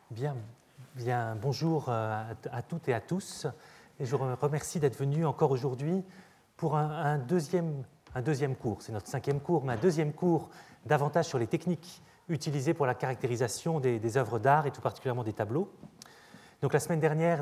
Bien, bonjour à toutes et à tous. Et je vous remercie d'être venus encore aujourd'hui pour un deuxième cours. C'est notre 5e cours, mais un deuxième cours davantage sur les techniques utilisées pour la caractérisation des œuvres d'art et tout particulièrement des tableaux. Donc, la semaine dernière,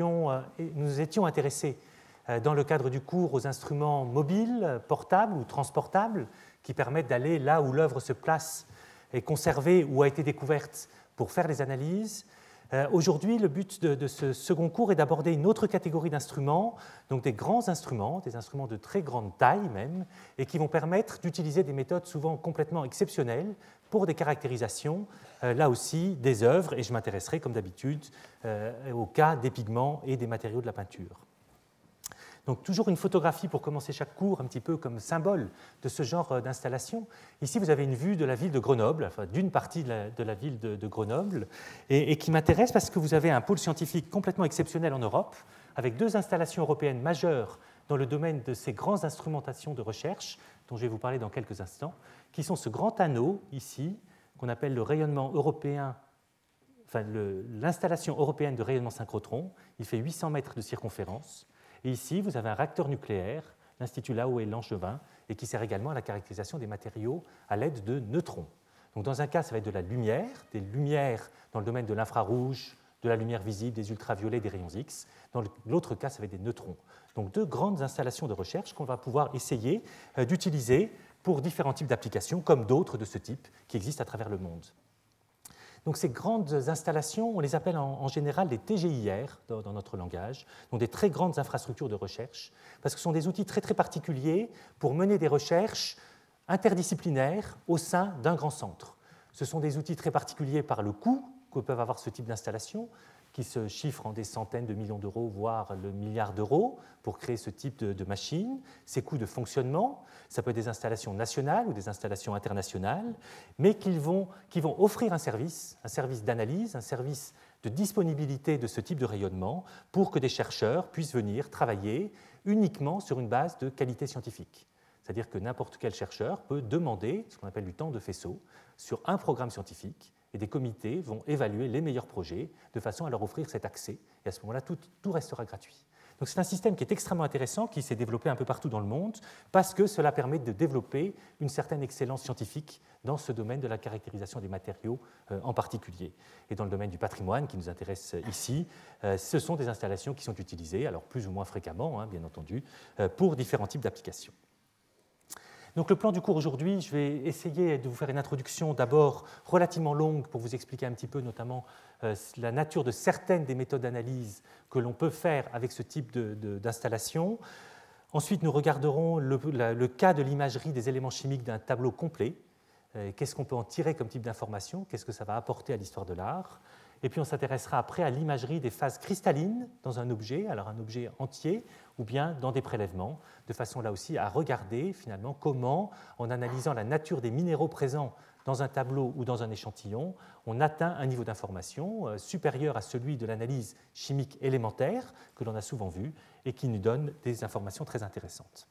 nous étions intéressés dans le cadre du cours aux instruments mobiles, portables ou transportables qui permettent d'aller là où l'œuvre se place est conservée ou a été découverte pour faire les analyses. Aujourd'hui, le but de ce second cours est d'aborder une autre catégorie d'instruments, donc des grands instruments, des instruments de très grande taille même, et qui vont permettre d'utiliser des méthodes souvent complètement exceptionnelles pour des caractérisations, là aussi, des œuvres, et je m'intéresserai, comme d'habitude, au cas des pigments et des matériaux de la peinture. Donc, toujours une photographie pour commencer chaque cours, un petit peu comme symbole de ce genre d'installation. Ici, vous avez une vue de la ville de Grenoble, enfin, d'une partie de la ville de Grenoble, et qui m'intéresse parce que vous avez un pôle scientifique complètement exceptionnel en Europe, avec 2 installations européennes majeures dans le domaine de ces grandes instrumentations de recherche, dont je vais vous parler dans quelques instants, qui sont ce grand anneau, ici, qu'on appelle le rayonnement européen, enfin, l'installation européenne de rayonnement synchrotron. Il fait 800 mètres de circonférence. Et ici, vous avez un réacteur nucléaire, l'Institut Lahaut-Langevin, et qui sert également à la caractérisation des matériaux à l'aide de neutrons. Donc, dans un cas, ça va être de la lumière, des lumières dans le domaine de l'infrarouge, de la lumière visible, des ultraviolets, des rayons X. Dans l'autre cas, ça va être des neutrons. Donc, 2 grandes installations de recherche qu'on va pouvoir essayer d'utiliser pour différents types d'applications, comme d'autres de ce type qui existent à travers le monde. Donc, ces grandes installations, on les appelle en général des TGIR dans notre langage, donc des très grandes infrastructures de recherche, parce que ce sont des outils très, très particuliers pour mener des recherches interdisciplinaires au sein d'un grand centre. Ce sont des outils très particuliers par le coût que peuvent avoir ce type d'installation, qui se chiffrent en des centaines de millions d'euros, voire le milliard d'euros, pour créer ce type de machines, ces coûts de fonctionnement. Ça peut être des installations nationales ou des installations internationales, mais qui vont offrir un service d'analyse, un service de disponibilité de ce type de rayonnement pour que des chercheurs puissent venir travailler uniquement sur une base de qualité scientifique. C'est-à-dire que n'importe quel chercheur peut demander ce qu'on appelle du temps de faisceau sur un programme scientifique, et des comités vont évaluer les meilleurs projets de façon à leur offrir cet accès. Et à ce moment-là, tout restera gratuit. Donc, c'est un système qui est extrêmement intéressant, qui s'est développé un peu partout dans le monde, parce que cela permet de développer une certaine excellence scientifique dans ce domaine de la caractérisation des matériaux en particulier. Et dans le domaine du patrimoine, qui nous intéresse ici, ce sont des installations qui sont utilisées, alors plus ou moins fréquemment, bien entendu, pour différents types d'applications. Donc, le plan du cours aujourd'hui, je vais essayer de vous faire une introduction d'abord relativement longue pour vous expliquer un petit peu notamment la nature de certaines des méthodes d'analyse que l'on peut faire avec ce type d'installation. Ensuite, nous regarderons le cas de l'imagerie des éléments chimiques d'un tableau complet. Qu'est-ce qu'on peut en tirer comme type d'information? Qu'est-ce que ça va apporter à l'histoire de l'art? Et puis on s'intéressera après à l'imagerie des phases cristallines dans un objet, alors un objet entier, ou bien dans des prélèvements, de façon là aussi à regarder finalement comment, en analysant la nature des minéraux présents dans un tableau ou dans un échantillon, on atteint un niveau d'information supérieur à celui de l'analyse chimique élémentaire que l'on a souvent vu et qui nous donne des informations très intéressantes.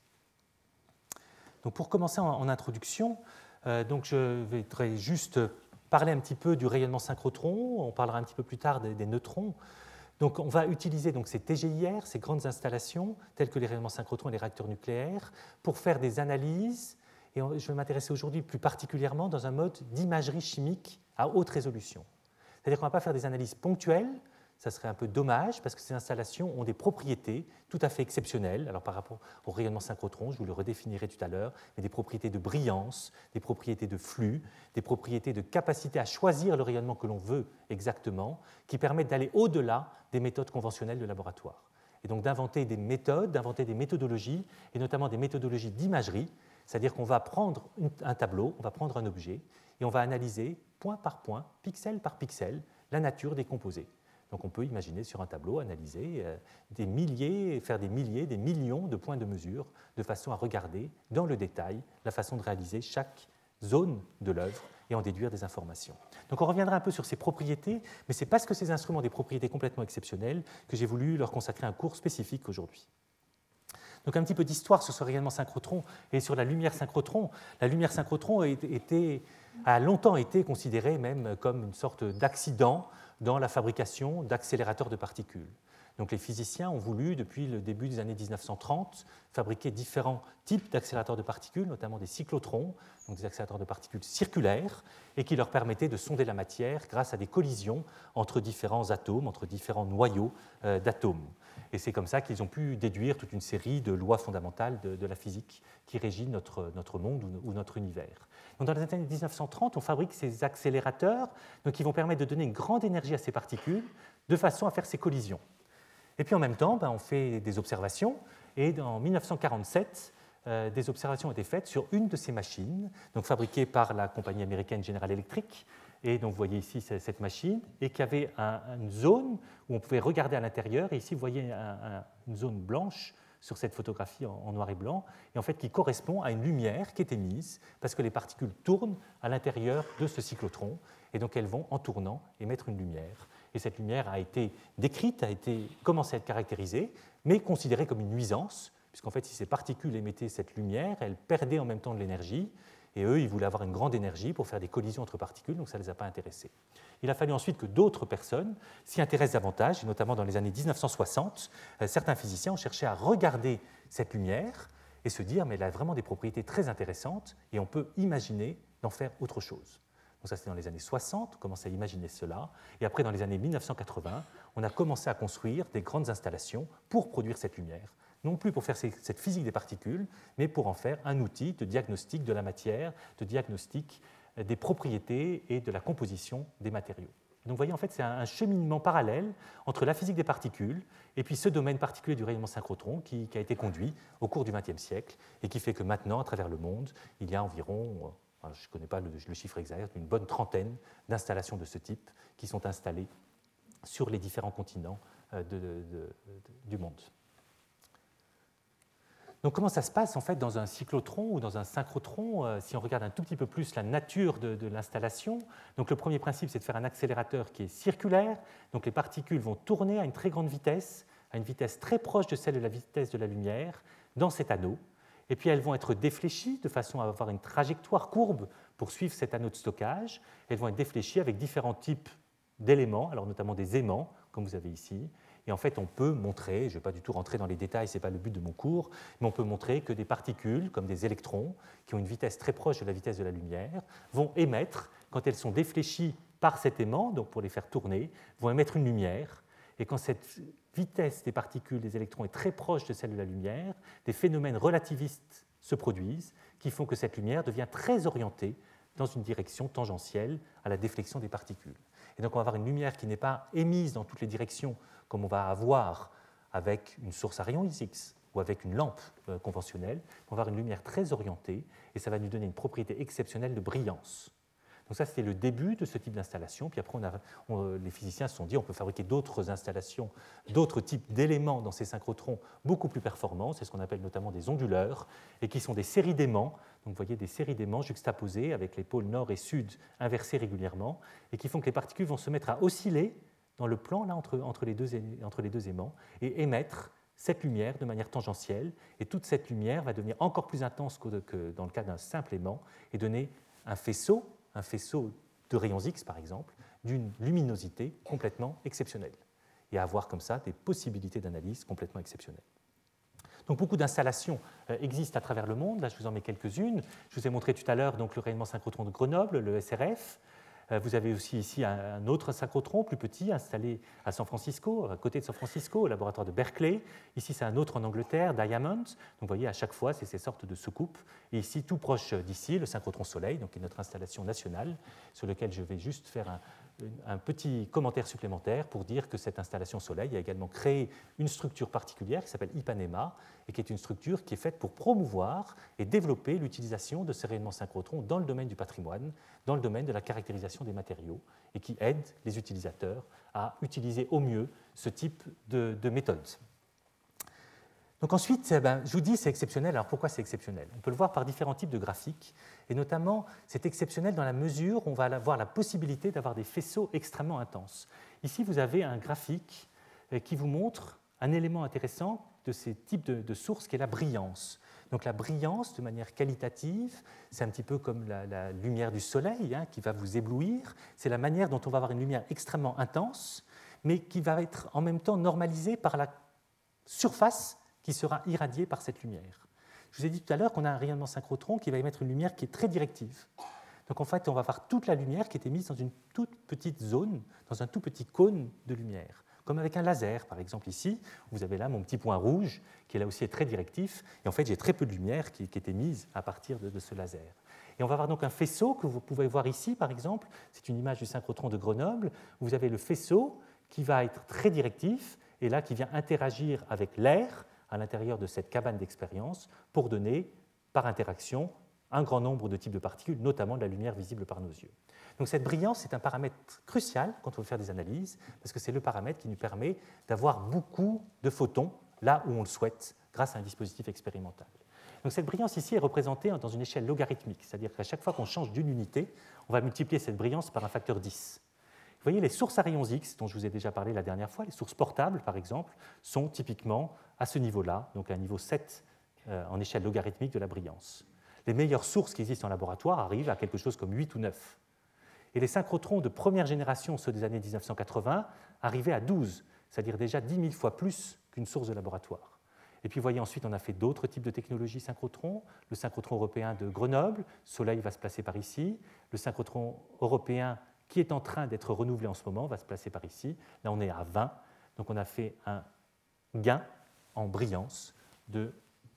Donc pour commencer en introduction, donc je vais juste parler un petit peu du rayonnement synchrotron, on parlera un petit peu plus tard des neutrons. Donc, on va utiliser donc, ces TGIR, ces grandes installations, telles que les rayonnements synchrotrons et les réacteurs nucléaires, pour faire des analyses. Et je vais m'intéresser aujourd'hui plus particulièrement dans un mode d'imagerie chimique à haute résolution. C'est-à-dire qu'on ne va pas faire des analyses ponctuelles, ça serait un peu dommage, parce que ces installations ont des propriétés tout à fait exceptionnelles. Alors, par rapport au rayonnement synchrotron, je vous le redéfinirai tout à l'heure, mais des propriétés de brillance, des propriétés de flux, des propriétés de capacité à choisir le rayonnement que l'on veut exactement, qui permettent d'aller au-delà des méthodes conventionnelles de laboratoire. Et donc d'inventer des méthodes, d'inventer des méthodologies, et notamment des méthodologies d'imagerie, c'est-à-dire qu'on va prendre un tableau, on va prendre un objet, et on va analyser point par point, pixel par pixel, la nature des composés. Donc on peut imaginer sur un tableau, analyser des milliers, faire des milliers, des millions de points de mesure, de façon à regarder dans le détail la façon de réaliser chaque zone de l'œuvre et en déduire des informations. Donc on reviendra un peu sur ces propriétés, mais c'est parce que ces instruments ont des propriétés complètement exceptionnelles que j'ai voulu leur consacrer un cours spécifique aujourd'hui. Donc un petit peu d'histoire sur ce rayonnement synchrotron et sur la lumière synchrotron. La lumière synchrotron a longtemps été considérée même comme une sorte d'accident dans la fabrication d'accélérateurs de particules. Donc les physiciens ont voulu, depuis le début des années 1930, fabriquer différents types d'accélérateurs de particules, notamment des cyclotrons, donc des accélérateurs de particules circulaires, et qui leur permettaient de sonder la matière grâce à des collisions entre différents atomes, entre différents noyaux d'atomes. Et c'est comme ça qu'ils ont pu déduire toute une série de lois fondamentales de la physique qui régit notre monde ou notre univers. Donc dans les années 1930, on fabrique ces accélérateurs qui vont permettre de donner une grande énergie à ces particules de façon à faire ces collisions. Et puis en même temps, on fait des observations, et en 1947, des observations ont été faites sur une de ces machines, donc fabriquée par la compagnie américaine General Electric. Et donc vous voyez ici cette machine, et qui avait une zone où on pouvait regarder à l'intérieur, et ici vous voyez une zone blanche sur cette photographie en noir et blanc, et en fait qui correspond à une lumière qui est émise, parce que les particules tournent à l'intérieur de ce cyclotron, et donc elles vont, en tournant, émettre une lumière. Et cette lumière a été décrite, commencé à être caractérisée, mais considérée comme une nuisance, puisqu'en fait, si ces particules émettaient cette lumière, elles perdaient en même temps de l'énergie, et eux, ils voulaient avoir une grande énergie pour faire des collisions entre particules, donc ça ne les a pas intéressés. Il a fallu ensuite que d'autres personnes s'y intéressent davantage, et notamment dans les années 1960, certains physiciens ont cherché à regarder cette lumière et se dire, mais elle a vraiment des propriétés très intéressantes, et on peut imaginer d'en faire autre chose. Donc ça, c'était dans les années 60, on commençait à imaginer cela. Et après, dans les années 1980, on a commencé à construire des grandes installations pour produire cette lumière. Non plus pour faire cette physique des particules, mais pour en faire un outil de diagnostic de la matière, de diagnostic des propriétés et de la composition des matériaux. Donc vous voyez, en fait, c'est un cheminement parallèle entre la physique des particules et puis ce domaine particulier du rayonnement synchrotron qui a été conduit au cours du XXe siècle et qui fait que maintenant, à travers le monde, il y a environ... je ne connais pas le chiffre exact, une bonne trentaine d'installations de ce type qui sont installées sur les différents continents du monde. Donc comment ça se passe en fait dans un cyclotron ou dans un synchrotron si on regarde un tout petit peu plus la nature de l'installation? Donc le premier principe, c'est de faire un accélérateur qui est circulaire. Donc les particules vont tourner à une très grande vitesse, à une vitesse très proche de celle de la vitesse de la lumière, dans cet anneau. Et puis elles vont être défléchies de façon à avoir une trajectoire courbe pour suivre cet anneau de stockage. Elles vont être défléchies avec différents types d'éléments, alors notamment des aimants, comme vous avez ici. Et en fait, on peut montrer, je ne vais pas du tout rentrer dans les détails, ce n'est pas le but de mon cours, mais on peut montrer que des particules, comme des électrons, qui ont une vitesse très proche de la vitesse de la lumière, vont émettre, quand elles sont défléchies par cet aimant, donc pour les faire tourner, vont émettre une lumière. Et quand cette vitesse des particules, des électrons, est très proche de celle de la lumière, des phénomènes relativistes se produisent qui font que cette lumière devient très orientée dans une direction tangentielle à la déflexion des particules. Et donc on va avoir une lumière qui n'est pas émise dans toutes les directions comme on va avoir avec une source à rayons X ou avec une lampe conventionnelle. On va avoir une lumière très orientée et ça va nous donner une propriété exceptionnelle de brillance. Donc ça, c'était le début de ce type d'installation. Puis après, les physiciens se sont dit on peut fabriquer d'autres installations, d'autres types d'éléments dans ces synchrotrons beaucoup plus performants. C'est ce qu'on appelle notamment des onduleurs, et qui sont des séries d'aimants. Donc vous voyez des séries d'aimants juxtaposées avec les pôles nord et sud inversés régulièrement, et qui font que les particules vont se mettre à osciller dans le plan là, entre les deux aimants et émettre cette lumière de manière tangentielle. Et toute cette lumière va devenir encore plus intense que dans le cas d'un simple aimant et donner un faisceau de rayons X, par exemple, d'une luminosité complètement exceptionnelle, et avoir comme ça des possibilités d'analyse complètement exceptionnelles. Donc beaucoup d'installations existent à travers le monde. Là, je vous en mets quelques-unes. Je vous ai montré tout à l'heure donc, le rayonnement synchrotron de Grenoble, le SRF. Vous avez aussi ici un autre synchrotron plus petit installé à San Francisco, à côté de San Francisco, au laboratoire de Berkeley. Ici, c'est un autre en Angleterre, Diamond. Donc, vous voyez, à chaque fois, c'est ces sortes de soucoupes. Et ici, tout proche d'ici, le synchrotron Soleil, donc, qui est notre installation nationale, sur lequel je vais juste faire un petit commentaire supplémentaire pour dire que cette installation Soleil a également créé une structure particulière qui s'appelle Ipanema et qui est une structure qui est faite pour promouvoir et développer l'utilisation de ces rayonnements synchrotrons dans le domaine du patrimoine, dans le domaine de la caractérisation des matériaux et qui aide les utilisateurs à utiliser au mieux ce type de méthode. Donc ensuite, je vous dis c'est exceptionnel. Alors pourquoi c'est exceptionnel? On peut le voir par différents types de graphiques, et notamment c'est exceptionnel dans la mesure où on va avoir la possibilité d'avoir des faisceaux extrêmement intenses. Ici, vous avez un graphique qui vous montre un élément intéressant de ces types de sources qui est la brillance. Donc la brillance, de manière qualitative, c'est un petit peu comme la lumière du soleil qui va vous éblouir. C'est la manière dont on va avoir une lumière extrêmement intense, mais qui va être en même temps normalisée par la surface qui sera irradiée par cette lumière. Je vous ai dit tout à l'heure qu'on a un rayonnement synchrotron qui va émettre une lumière qui est très directive. Donc en fait, on va voir toute la lumière qui est émise dans une toute petite zone, dans un tout petit cône de lumière, comme avec un laser, par exemple ici. Vous avez là mon petit point rouge, qui là aussi est très directif, et en fait, j'ai très peu de lumière qui est émise à partir de ce laser. Et on va avoir donc un faisceau que vous pouvez voir ici, par exemple. C'est une image du synchrotron de Grenoble. Vous avez le faisceau qui va être très directif, et là, qui vient interagir avec l'air à l'intérieur de cette cabane d'expérience pour donner, par interaction, un grand nombre de types de particules, notamment de la lumière visible par nos yeux. Donc cette brillance est un paramètre crucial quand on veut faire des analyses, parce que c'est le paramètre qui nous permet d'avoir beaucoup de photons là où on le souhaite, grâce à un dispositif expérimental. Donc cette brillance ici est représentée dans une échelle logarithmique, c'est-à-dire qu'à chaque fois qu'on change d'une unité, on va multiplier cette brillance par un facteur 10. Vous voyez, les sources à rayons X, dont je vous ai déjà parlé la dernière fois, les sources portables par exemple, sont typiquement à ce niveau-là, donc à un niveau 7 en échelle logarithmique de la brillance. Les meilleures sources qui existent en laboratoire arrivent à quelque chose comme 8 ou 9. Et les synchrotrons de première génération, ceux des années 1980, arrivaient à 12, c'est-à-dire déjà 10 000 fois plus qu'une source de laboratoire. Et puis, vous voyez, ensuite, on a fait d'autres types de technologies synchrotrons. Le synchrotron européen de Grenoble, Soleil va se placer par ici. Le synchrotron européen qui est en train d'être renouvelé en ce moment va se placer par ici. Là, on est à 20. Donc, on a fait un gain en brillance de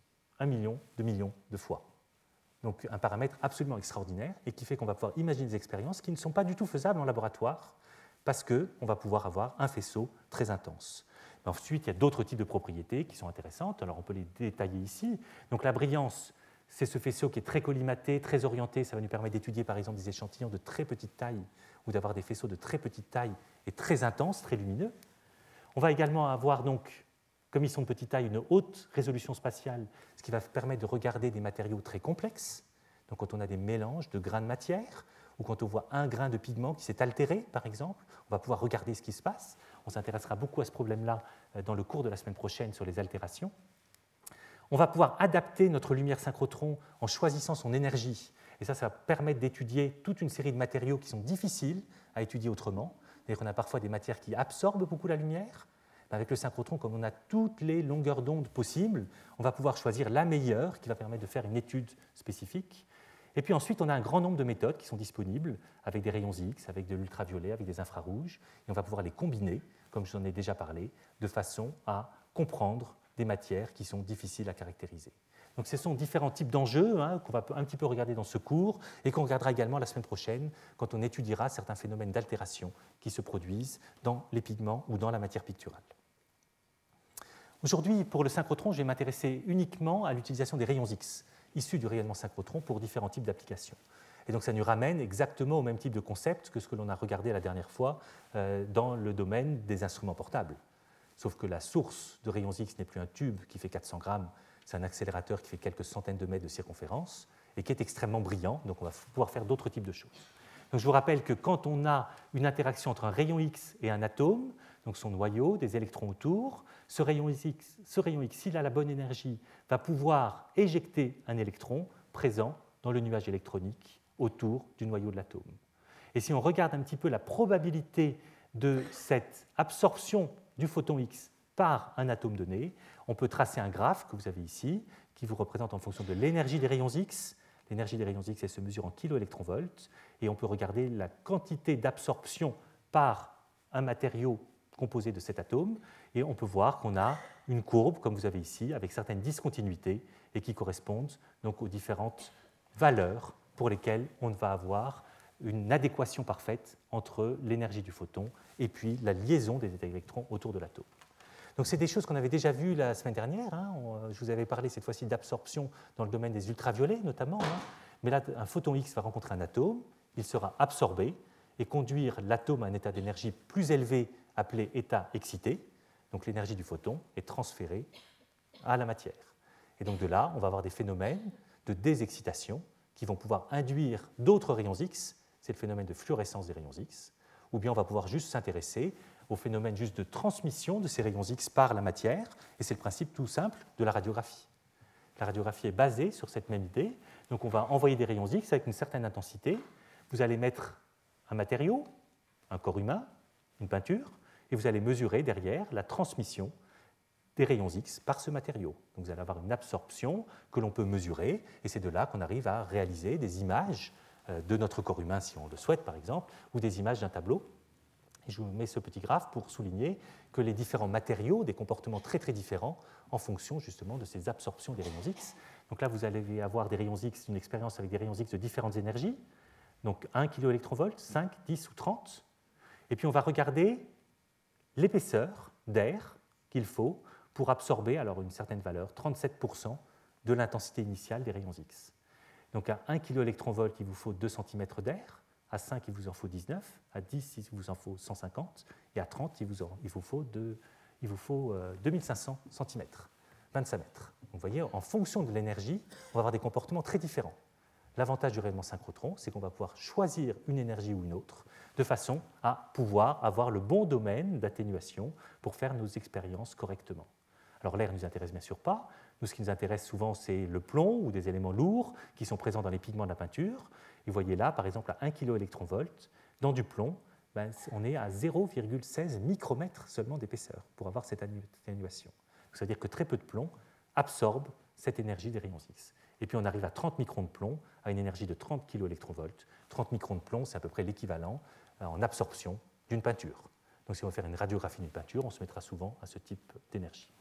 1 million, 2 millions de fois. Donc un paramètre absolument extraordinaire et qui fait qu'on va pouvoir imaginer des expériences qui ne sont pas du tout faisables en laboratoire parce qu'on va pouvoir avoir un faisceau très intense. Mais ensuite, il y a d'autres types de propriétés qui sont intéressantes. Alors on peut les détailler ici. Donc la brillance, c'est ce faisceau qui est très collimaté, très orienté. Ça va nous permettre d'étudier par exemple des échantillons de très petite taille ou d'avoir des faisceaux de très petite taille et très intenses, très lumineux. On va également avoir donc, comme ils sont de petite taille, une haute résolution spatiale, ce qui va permettre de regarder des matériaux très complexes. Donc quand on a des mélanges de grains de matière, ou quand on voit un grain de pigment qui s'est altéré, par exemple, on va pouvoir regarder ce qui se passe. On s'intéressera beaucoup à ce problème-là dans le cours de la semaine prochaine sur les altérations. On va pouvoir adapter notre lumière synchrotron en choisissant son énergie. Et ça va permettre d'étudier toute une série de matériaux qui sont difficiles à étudier autrement. C'est-à-dire qu'on a parfois des matières qui absorbent beaucoup la lumière. Avec le synchrotron, comme on a toutes les longueurs d'onde possibles, on va pouvoir choisir la meilleure qui va permettre de faire une étude spécifique. Et puis ensuite, on a un grand nombre de méthodes qui sont disponibles avec des rayons X, avec de l'ultraviolet, avec des infrarouges, et on va pouvoir les combiner, comme je vous en ai déjà parlé, de façon à comprendre des matières qui sont difficiles à caractériser. Donc ce sont différents types d'enjeux qu'on va un petit peu regarder dans ce cours et qu'on regardera également la semaine prochaine quand on étudiera certains phénomènes d'altération qui se produisent dans les pigments ou dans la matière picturale. Aujourd'hui, pour le synchrotron, je vais m'intéresser uniquement à l'utilisation des rayons X issus du rayonnement synchrotron pour différents types d'applications. Et donc ça nous ramène exactement au même type de concept que ce que l'on a regardé la dernière fois dans le domaine des instruments portables. Sauf que la source de rayons X n'est plus un tube qui fait 400 grammes, c'est un accélérateur qui fait quelques centaines de mètres de circonférence et qui est extrêmement brillant, donc on va pouvoir faire d'autres types de choses. Donc je vous rappelle que quand on a une interaction entre un rayon X et un atome, donc son noyau, des électrons autour, ce rayon X, s'il a la bonne énergie, va pouvoir éjecter un électron présent dans le nuage électronique autour du noyau de l'atome. Et si on regarde un petit peu la probabilité de cette absorption du photon X par un atome donné, on peut tracer un graphe que vous avez ici, qui vous représente en fonction de l'énergie des rayons X. L'énergie des rayons X, elle se mesure en kiloélectronvolts, et on peut regarder la quantité d'absorption par un matériau composé de cet atome, et on peut voir qu'on a une courbe, comme vous avez ici, avec certaines discontinuités, et qui correspondent donc aux différentes valeurs pour lesquelles on va avoir une adéquation parfaite entre l'énergie du photon et puis la liaison des électrons autour de l'atome. Donc c'est des choses qu'on avait déjà vues la semaine dernière. Je vous avais parlé cette fois-ci d'absorption dans le domaine des ultraviolets notamment. Mais là, un photon X va rencontrer un atome, il sera absorbé et conduire l'atome à un état d'énergie plus élevé appelé état excité. Donc l'énergie du photon est transférée à la matière. Et donc de là, on va avoir des phénomènes de désexcitation qui vont pouvoir induire d'autres rayons X, c'est le phénomène de fluorescence des rayons X, ou bien on va pouvoir juste s'intéresser au phénomène juste de transmission de ces rayons X par la matière, et c'est le principe tout simple de la radiographie. La radiographie est basée sur cette même idée. Donc on va envoyer des rayons X avec une certaine intensité. Vous allez mettre un matériau, un corps humain, une peinture, et vous allez mesurer derrière la transmission des rayons X par ce matériau. Donc vous allez avoir une absorption que l'on peut mesurer, et c'est de là qu'on arrive à réaliser des images de notre corps humain, si on le souhaite par exemple, ou des images d'un tableau. Et je vous mets ce petit graphe pour souligner que les différents matériaux ont des comportements très très différents en fonction justement de ces absorptions des rayons X. Donc là, vous allez avoir des rayons X, une expérience avec des rayons X de différentes énergies, donc 1 kV, 5, 10 ou 30. Et puis on va regarder l'épaisseur d'air qu'il faut pour absorber alors une certaine valeur, 37% de l'intensité initiale des rayons X. Donc à 1 kV, il vous faut 2 cm d'air, à 5, il vous en faut 19, à 10, il vous en faut 150, et à 30, il vous faut 2500 cm, 25 mètres. Donc vous voyez, en fonction de l'énergie, on va avoir des comportements très différents. L'avantage du rayonnement synchrotron, c'est qu'on va pouvoir choisir une énergie ou une autre, de façon à pouvoir avoir le bon domaine d'atténuation pour faire nos expériences correctement. Alors l'air ne nous intéresse bien sûr pas. Nous, ce qui nous intéresse souvent, c'est le plomb ou des éléments lourds qui sont présents dans les pigments de la peinture. Et vous voyez là, par exemple, à 1 kV, dans du plomb, on est à 0,16 micromètres seulement d'épaisseur pour avoir cette atténuation. C'est-à-dire que très peu de plomb absorbe cette énergie des rayons X. Et puis on arrive à 30 microns de plomb, à une énergie de 30 kV. 30 microns de plomb, c'est à peu près l'équivalent en absorption d'une peinture. Donc si on veut faire une radiographie d'une peinture, on se mettra souvent à ce type d'énergie.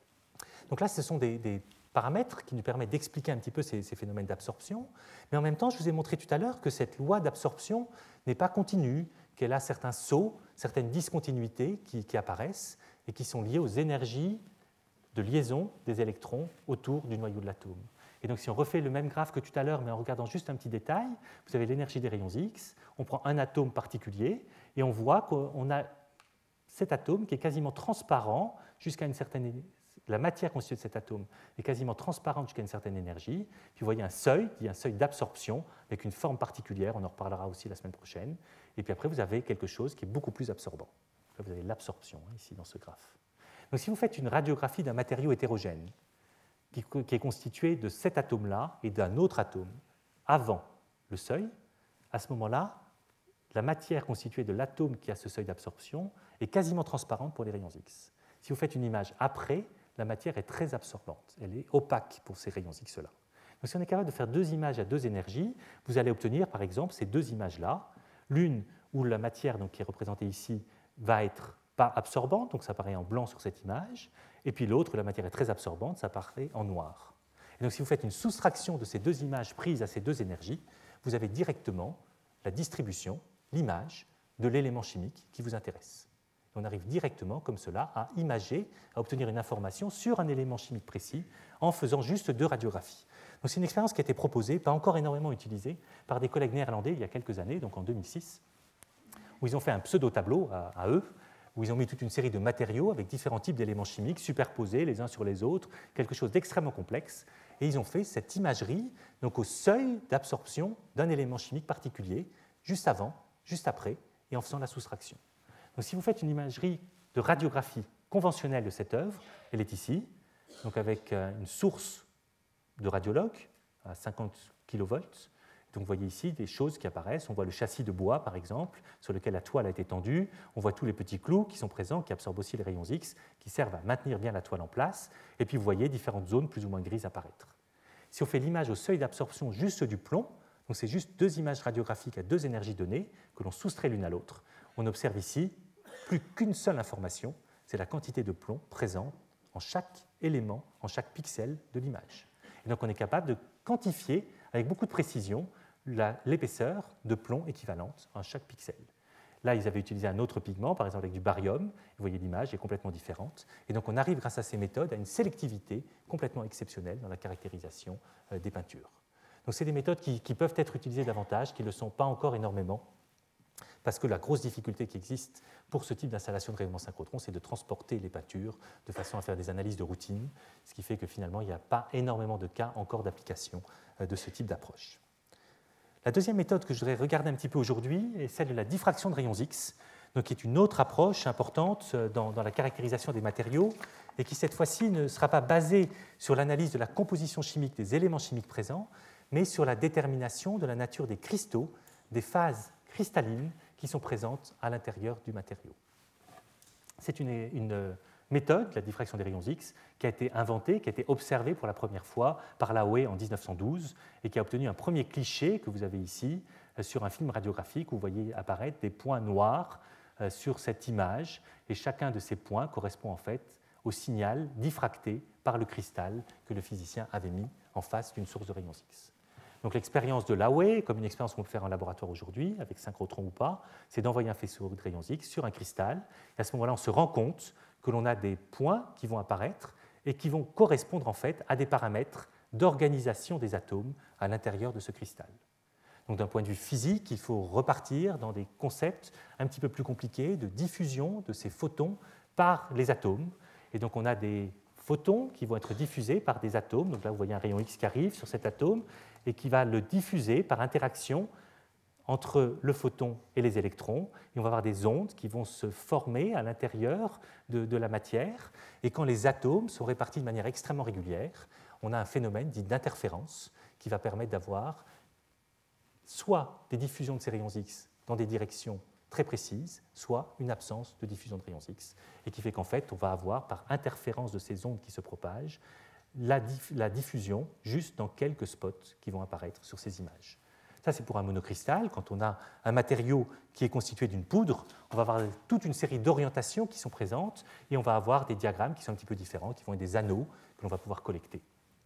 Donc là, ce sont des paramètres qui nous permettent d'expliquer un petit peu ces phénomènes d'absorption. Mais en même temps, je vous ai montré tout à l'heure que cette loi d'absorption n'est pas continue, qu'elle a certains sauts, certaines discontinuités qui apparaissent et qui sont liées aux énergies de liaison des électrons autour du noyau de l'atome. Et donc si on refait le même graphe que tout à l'heure, mais en regardant juste un petit détail, vous avez l'énergie des rayons X, on prend un atome particulier et on voit qu'on a cet atome qui est quasiment transparent jusqu'à une certaine. La matière constituée de cet atome est quasiment transparente jusqu'à une certaine énergie. Puis vous voyez un seuil, qui est un seuil d'absorption avec une forme particulière, on en reparlera aussi la semaine prochaine. Et puis après, vous avez quelque chose qui est beaucoup plus absorbant. Là, vous avez l'absorption ici dans ce graphe. Donc si vous faites une radiographie d'un matériau hétérogène qui est constitué de cet atome-là et d'un autre atome avant le seuil, à ce moment-là, la matière constituée de l'atome qui a ce seuil d'absorption est quasiment transparente pour les rayons X. Si vous faites une image après, la matière est très absorbante, elle est opaque pour ces rayons X-là. Donc si on est capable de faire deux images à deux énergies, vous allez obtenir par exemple ces deux images-là, l'une où la matière donc, qui est représentée ici va être pas absorbante, donc ça apparaît en blanc sur cette image, et puis l'autre où la matière est très absorbante, ça apparaît en noir. Et donc si vous faites une soustraction de ces deux images prises à ces deux énergies, vous avez directement la distribution, l'image de l'élément chimique qui vous intéresse. On arrive directement, comme cela, à imager, à obtenir une information sur un élément chimique précis en faisant juste deux radiographies. Donc c'est une expérience qui a été proposée, pas encore énormément utilisée, par des collègues néerlandais il y a quelques années, donc en 2006, où ils ont fait un pseudo-tableau à eux, où ils ont mis toute une série de matériaux avec différents types d'éléments chimiques superposés les uns sur les autres, quelque chose d'extrêmement complexe, et ils ont fait cette imagerie donc au seuil d'absorption d'un élément chimique particulier, juste avant, juste après, et en faisant la soustraction. Donc, si vous faites une imagerie de radiographie conventionnelle de cette œuvre, elle est ici, donc avec une source de radiologue à 50 kV. Donc vous voyez ici des choses qui apparaissent. On voit le châssis de bois, par exemple, sur lequel la toile a été tendue. On voit tous les petits clous qui sont présents, qui absorbent aussi les rayons X, qui servent à maintenir bien la toile en place. Et puis vous voyez différentes zones plus ou moins grises apparaître. Si on fait l'image au seuil d'absorption juste du plomb, donc c'est juste deux images radiographiques à deux énergies données que l'on soustrait l'une à l'autre, on observe ici plus qu'une seule information, c'est la quantité de plomb présente en chaque élément, en chaque pixel de l'image. Et donc on est capable de quantifier avec beaucoup de précision l'épaisseur de plomb équivalente en chaque pixel. Là, ils avaient utilisé un autre pigment, par exemple avec du barium. Vous voyez, l'image est complètement différente. Et donc on arrive grâce à ces méthodes à une sélectivité complètement exceptionnelle dans la caractérisation des peintures. Donc c'est des méthodes qui peuvent être utilisées davantage, qui ne le sont pas encore énormément, parce que la grosse difficulté qui existe pour ce type d'installation de rayonnement synchrotron, c'est de transporter les peintures de façon à faire des analyses de routine, ce qui fait que finalement, il n'y a pas énormément de cas encore d'application de ce type d'approche. La deuxième méthode que je voudrais regarder un petit peu aujourd'hui est celle de la diffraction de rayons X. donc qui est une autre approche importante dans la caractérisation des matériaux et qui cette fois-ci ne sera pas basée sur l'analyse de la composition chimique des éléments chimiques présents, mais sur la détermination de la nature des cristaux, des phases cristallines qui sont présentes à l'intérieur du matériau. C'est une méthode, la diffraction des rayons X, qui a été inventée, qui a été observée pour la première fois par Laue en 1912 et qui a obtenu un premier cliché que vous avez ici sur un film radiographique où vous voyez apparaître des points noirs sur cette image et chacun de ces points correspond en fait au signal diffracté par le cristal que le physicien avait mis en face d'une source de rayons X. Donc l'expérience de Laue, comme une expérience qu'on peut faire en laboratoire aujourd'hui, avec synchrotrons ou pas, c'est d'envoyer un faisceau de rayons X sur un cristal. Et à ce moment-là, on se rend compte que l'on a des points qui vont apparaître et qui vont correspondre en fait à des paramètres d'organisation des atomes à l'intérieur de ce cristal. Donc d'un point de vue physique, il faut repartir dans des concepts un petit peu plus compliqués de diffusion de ces photons par les atomes. Et donc on a des photons qui vont être diffusés par des atomes. Donc là, vous voyez un rayon X qui arrive sur cet atome et qui va le diffuser par interaction entre le photon et les électrons. Et on va avoir des ondes qui vont se former à l'intérieur de la matière. Et quand les atomes sont répartis de manière extrêmement régulière, on a un phénomène dit d'interférence qui va permettre d'avoir soit des diffusions de ces rayons X dans des directions très précises, soit une absence de diffusion de rayons X, et qui fait qu'en fait, on va avoir, par interférence de ces ondes qui se propagent, la diffusion juste dans quelques spots qui vont apparaître sur ces images. Ça, c'est pour un monocristal. Quand on a un matériau qui est constitué d'une poudre, on va avoir toute une série d'orientations qui sont présentes, et on va avoir des diagrammes qui sont un petit peu différents, qui vont être des anneaux que l'on va pouvoir collecter.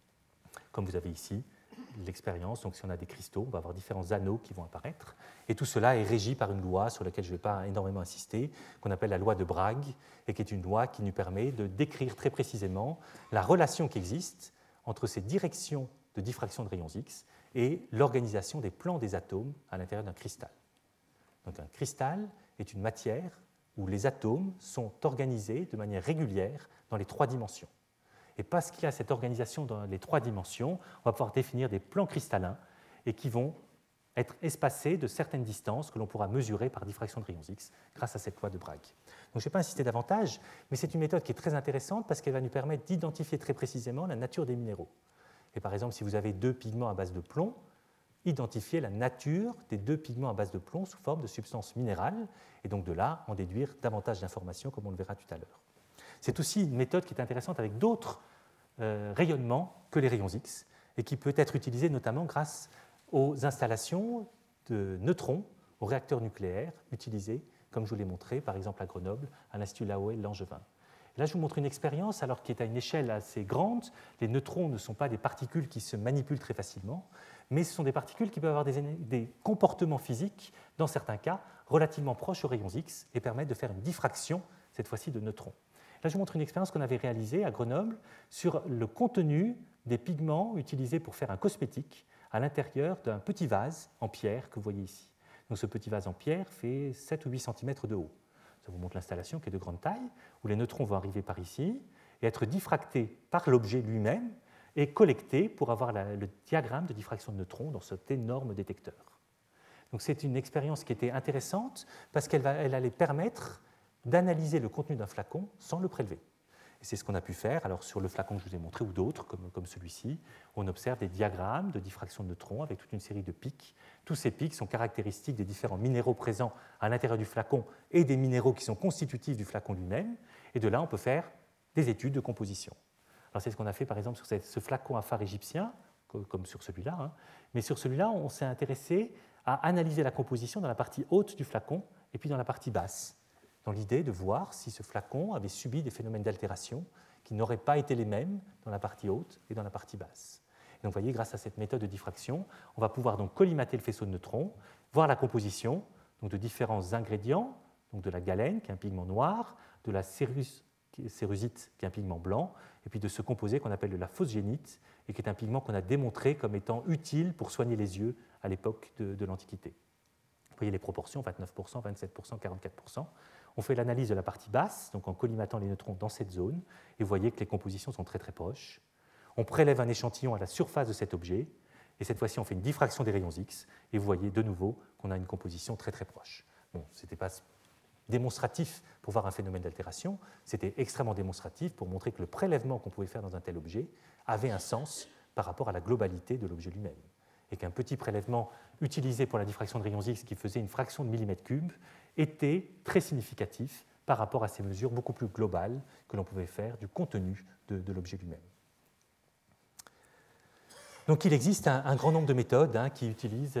Comme vous avez ici l'expérience, donc si on a des cristaux, on va avoir différents anneaux qui vont apparaître, et tout cela est régi par une loi sur laquelle je ne vais pas énormément insister, qu'on appelle la loi de Bragg, et qui est une loi qui nous permet de décrire très précisément la relation qui existe entre ces directions de diffraction de rayons X et l'organisation des plans des atomes à l'intérieur d'un cristal. Donc un cristal est une matière où les atomes sont organisés de manière régulière dans les trois dimensions. Et parce qu'il y a cette organisation dans les trois dimensions, on va pouvoir définir des plans cristallins et qui vont être espacés de certaines distances que l'on pourra mesurer par diffraction de rayons X grâce à cette loi de Bragg. Donc je ne vais pas insister davantage, mais c'est une méthode qui est très intéressante parce qu'elle va nous permettre d'identifier très précisément la nature des minéraux. Et par exemple, si vous avez deux pigments à base de plomb, identifier la nature des deux pigments à base de plomb sous forme de substances minérales, et donc de là en déduire davantage d'informations comme on le verra tout à l'heure. C'est aussi une méthode qui est intéressante avec d'autres rayonnements que les rayons X et qui peut être utilisée notamment grâce aux installations de neutrons, aux réacteurs nucléaires utilisés, comme je vous l'ai montré, par exemple à Grenoble, à l'Institut Laue Langevin. Là, je vous montre une expérience alors qui est à une échelle assez grande. Les neutrons ne sont pas des particules qui se manipulent très facilement, mais ce sont des particules qui peuvent avoir des comportements physiques, dans certains cas, relativement proches aux rayons X et permettent de faire une diffraction, cette fois-ci de neutrons. Là, je vous montre une expérience qu'on avait réalisée à Grenoble sur le contenu des pigments utilisés pour faire un cosmétique à l'intérieur d'un petit vase en pierre que vous voyez ici. Donc, ce petit vase en pierre fait 7 ou 8 cm de haut. Ça vous montre l'installation qui est de grande taille, où les neutrons vont arriver par ici et être diffractés par l'objet lui-même et collectés pour avoir le diagramme de diffraction de neutrons dans cet énorme détecteur. Donc, c'est une expérience qui était intéressante parce qu'elle allait permettre d'analyser le contenu d'un flacon sans le prélever. Et c'est ce qu'on a pu faire. Alors, sur le flacon que je vous ai montré, ou d'autres, comme celui-ci, on observe des diagrammes de diffraction de neutrons avec toute une série de pics. Tous ces pics sont caractéristiques des différents minéraux présents à l'intérieur du flacon et des minéraux qui sont constitutifs du flacon lui-même. Et de là, on peut faire des études de composition. Alors, c'est ce qu'on a fait, par exemple, sur ce flacon à phare égyptien, comme sur celui-là. Hein. Mais sur celui-là, on s'est intéressé à analyser la composition dans la partie haute du flacon et puis dans la partie basse, dans l'idée de voir si ce flacon avait subi des phénomènes d'altération qui n'auraient pas été les mêmes dans la partie haute et dans la partie basse. Et donc, vous voyez, grâce à cette méthode de diffraction, on va pouvoir donc collimater le faisceau de neutrons, voir la composition donc, de différents ingrédients, donc de la galène, qui est un pigment noir, de la cérusite, qui est un pigment blanc, et puis de ce composé qu'on appelle de la phosgénite, et qui est un pigment qu'on a démontré comme étant utile pour soigner les yeux à l'époque de l'Antiquité. Vous voyez les proportions, 29%, 27%, 44%. On fait l'analyse de la partie basse, donc en collimatant les neutrons dans cette zone, et vous voyez que les compositions sont très très proches. On prélève un échantillon à la surface de cet objet, et cette fois-ci on fait une diffraction des rayons X, et vous voyez de nouveau qu'on a une composition très très proche. Bon, ce n'était pas démonstratif pour voir un phénomène d'altération, c'était extrêmement démonstratif pour montrer que le prélèvement qu'on pouvait faire dans un tel objet avait un sens par rapport à la globalité de l'objet lui-même. Et qu'un petit prélèvement utilisé pour la diffraction de rayons X qui faisait une fraction de millimètre cube était très significatif par rapport à ces mesures beaucoup plus globales que l'on pouvait faire du contenu de l'objet lui-même. Donc il existe un grand nombre de méthodes qui utilisent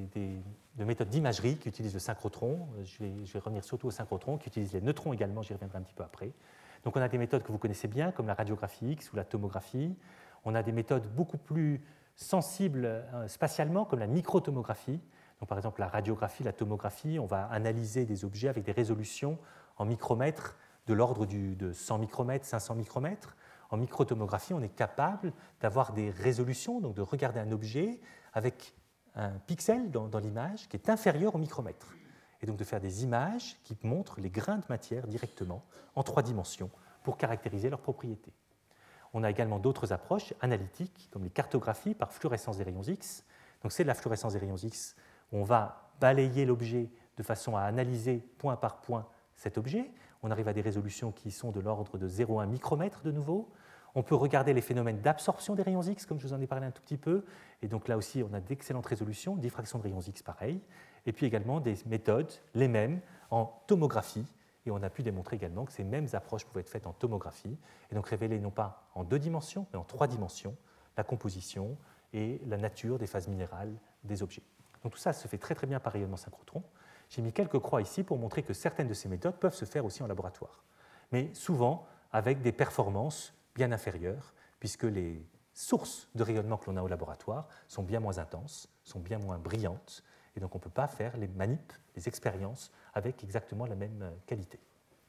de méthodes d'imagerie qui utilisent le synchrotron. Je vais revenir surtout au synchrotron, qui utilise les neutrons également, j'y reviendrai un petit peu après. Donc on a des méthodes que vous connaissez bien, comme la radiographie X ou la tomographie. On a des méthodes beaucoup plus sensibles spatialement, comme la microtomographie. Donc, par exemple, la radiographie, la tomographie, on va analyser des objets avec des résolutions en micromètres de l'ordre de 100 micromètres, 500 micromètres. En microtomographie, on est capable d'avoir des résolutions, donc de regarder un objet avec un pixel dans l'image qui est inférieur au micromètre. Et donc de faire des images qui montrent les grains de matière directement en 3 dimensions pour caractériser leurs propriétés. On a également d'autres approches analytiques, comme les cartographies par fluorescence des rayons X. Donc c'est de la fluorescence des rayons X où on va balayer l'objet de façon à analyser point par point cet objet. On arrive à des résolutions qui sont de l'ordre de 0,1 micromètre de nouveau. On peut regarder les phénomènes d'absorption des rayons X, comme je vous en ai parlé un tout petit peu. Et donc là aussi, on a d'excellentes résolutions, diffraction de rayons X pareil. Et puis également des méthodes, les mêmes, en tomographie. Et on a pu démontrer également que ces mêmes approches pouvaient être faites en tomographie, et donc révéler non pas en 2 dimensions, mais en 3 dimensions, la composition et la nature des phases minérales des objets. Donc tout ça se fait très très bien par rayonnement synchrotron. J'ai mis quelques croix ici pour montrer que certaines de ces méthodes peuvent se faire aussi en laboratoire, mais souvent avec des performances bien inférieures, puisque les sources de rayonnement que l'on a au laboratoire sont bien moins intenses, sont bien moins brillantes, et donc on ne peut pas faire les manips, les expériences avec exactement la même qualité.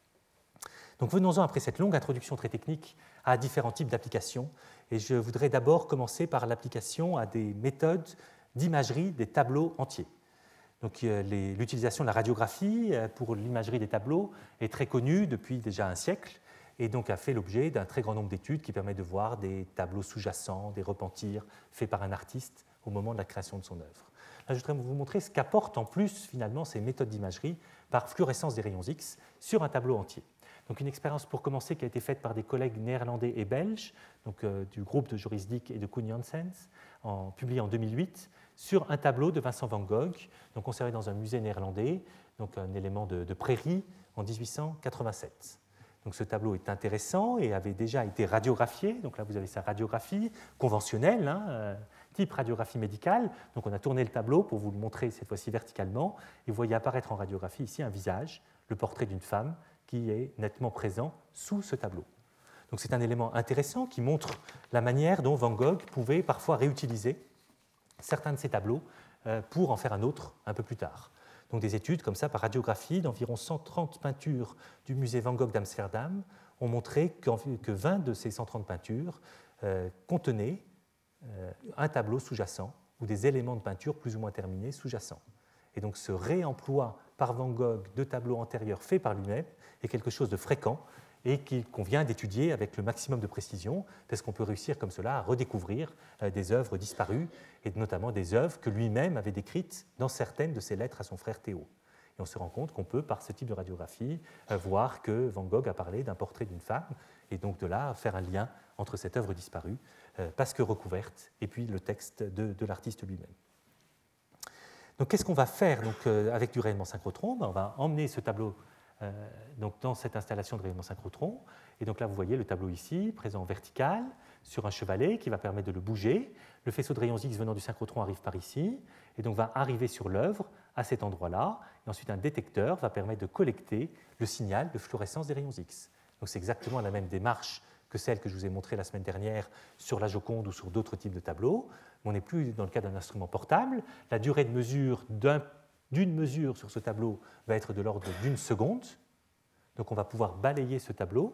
Donc venons-en après cette longue introduction très technique à différents types d'applications, et je voudrais d'abord commencer par l'application à des méthodes d'imagerie des tableaux entiers. Donc, l'utilisation de la radiographie pour l'imagerie des tableaux est très connue depuis déjà un siècle et donc a fait l'objet d'un très grand nombre d'études qui permettent de voir des tableaux sous-jacents, des repentirs faits par un artiste au moment de la création de son œuvre. Là, je voudrais vous montrer ce qu'apportent en plus finalement ces méthodes d'imagerie par fluorescence des rayons X sur un tableau entier. Donc, une expérience pour commencer qui a été faite par des collègues néerlandais et belges, donc, du groupe de Joris Dick et de Koen Janssens, publié en 2008, sur un tableau de Vincent van Gogh, donc conservé dans un musée néerlandais, donc un élément de prairie en 1887. Donc ce tableau est intéressant et avait déjà été radiographié. Donc là, vous avez sa radiographie conventionnelle, type radiographie médicale. Donc on a tourné le tableau pour vous le montrer cette fois-ci verticalement. Et vous voyez apparaître en radiographie ici un visage, le portrait d'une femme qui est nettement présent sous ce tableau. Donc c'est un élément intéressant qui montre la manière dont Van Gogh pouvait parfois réutiliser certains de ces tableaux pour en faire un autre un peu plus tard. Donc des études comme ça par radiographie d'environ 130 peintures du musée Van Gogh d'Amsterdam ont montré que 20 de ces 130 peintures contenaient un tableau sous-jacent ou des éléments de peinture plus ou moins terminés sous-jacents. Et donc ce réemploi par Van Gogh de tableaux antérieurs faits par lui-même est quelque chose de fréquent et qu'il convient d'étudier avec le maximum de précision, parce qu'on peut réussir comme cela à redécouvrir des œuvres disparues, et notamment des œuvres que lui-même avait décrites dans certaines de ses lettres à son frère Théo. Et on se rend compte qu'on peut, par ce type de radiographie, voir que Van Gogh a parlé d'un portrait d'une femme, et donc de là faire un lien entre cette œuvre disparue, parce que recouverte, et puis le texte de l'artiste lui-même. Donc qu'est-ce qu'on va faire donc, avec du rayonnement synchrotron ? On va emmener ce tableau donc dans cette installation de rayonnement synchrotron. Et donc là, vous voyez le tableau ici, présent en vertical, sur un chevalet qui va permettre de le bouger. Le faisceau de rayons X venant du synchrotron arrive par ici, et donc va arriver sur l'œuvre à cet endroit-là. Et ensuite, un détecteur va permettre de collecter le signal de fluorescence des rayons X. Donc c'est exactement la même démarche que celle que je vous ai montrée la semaine dernière sur la Joconde ou sur d'autres types de tableaux. Mais on n'est plus dans le cas d'un instrument portable. La durée de mesure d'une mesure sur ce tableau va être de l'ordre d'une seconde. Donc on va pouvoir balayer ce tableau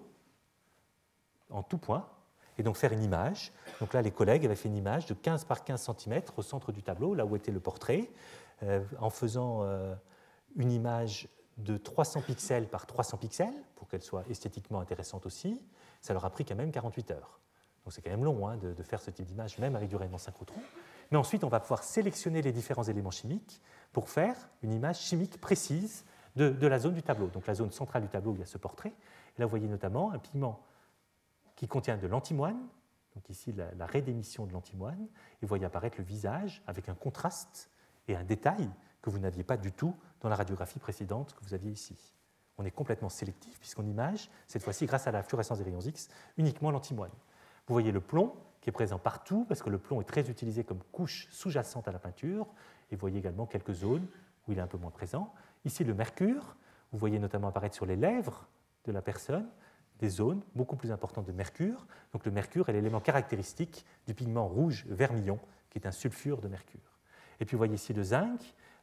en tout point et donc faire une image. Donc là, les collègues avaient fait une image de 15 par 15 cm au centre du tableau, là où était le portrait, en faisant une image de 300 pixels par 300 pixels, pour qu'elle soit esthétiquement intéressante aussi. Ça leur a pris quand même 48 heures. Donc c'est quand même long de faire ce type d'image, même avec du rayonnement synchrotron. Mais ensuite, on va pouvoir sélectionner les différents éléments chimiques pour faire une image chimique précise de la zone du tableau. Donc la zone centrale du tableau, il y a ce portrait. Et là, vous voyez notamment un pigment qui contient de l'antimoine, donc ici la raie d'émission de l'antimoine, et vous voyez apparaître le visage avec un contraste et un détail que vous n'aviez pas du tout dans la radiographie précédente que vous aviez ici. On est complètement sélectif puisqu'on image, cette fois-ci grâce à la fluorescence des rayons X, uniquement l'antimoine. Vous voyez le plomb qui est présent partout parce que le plomb est très utilisé comme couche sous-jacente à la peinture, et vous voyez également quelques zones où il est un peu moins présent. Ici le mercure, vous voyez notamment apparaître sur les lèvres de la personne des zones beaucoup plus importantes de mercure. Donc le mercure est l'élément caractéristique du pigment rouge vermillon, qui est un sulfure de mercure. Et puis vous voyez ici le zinc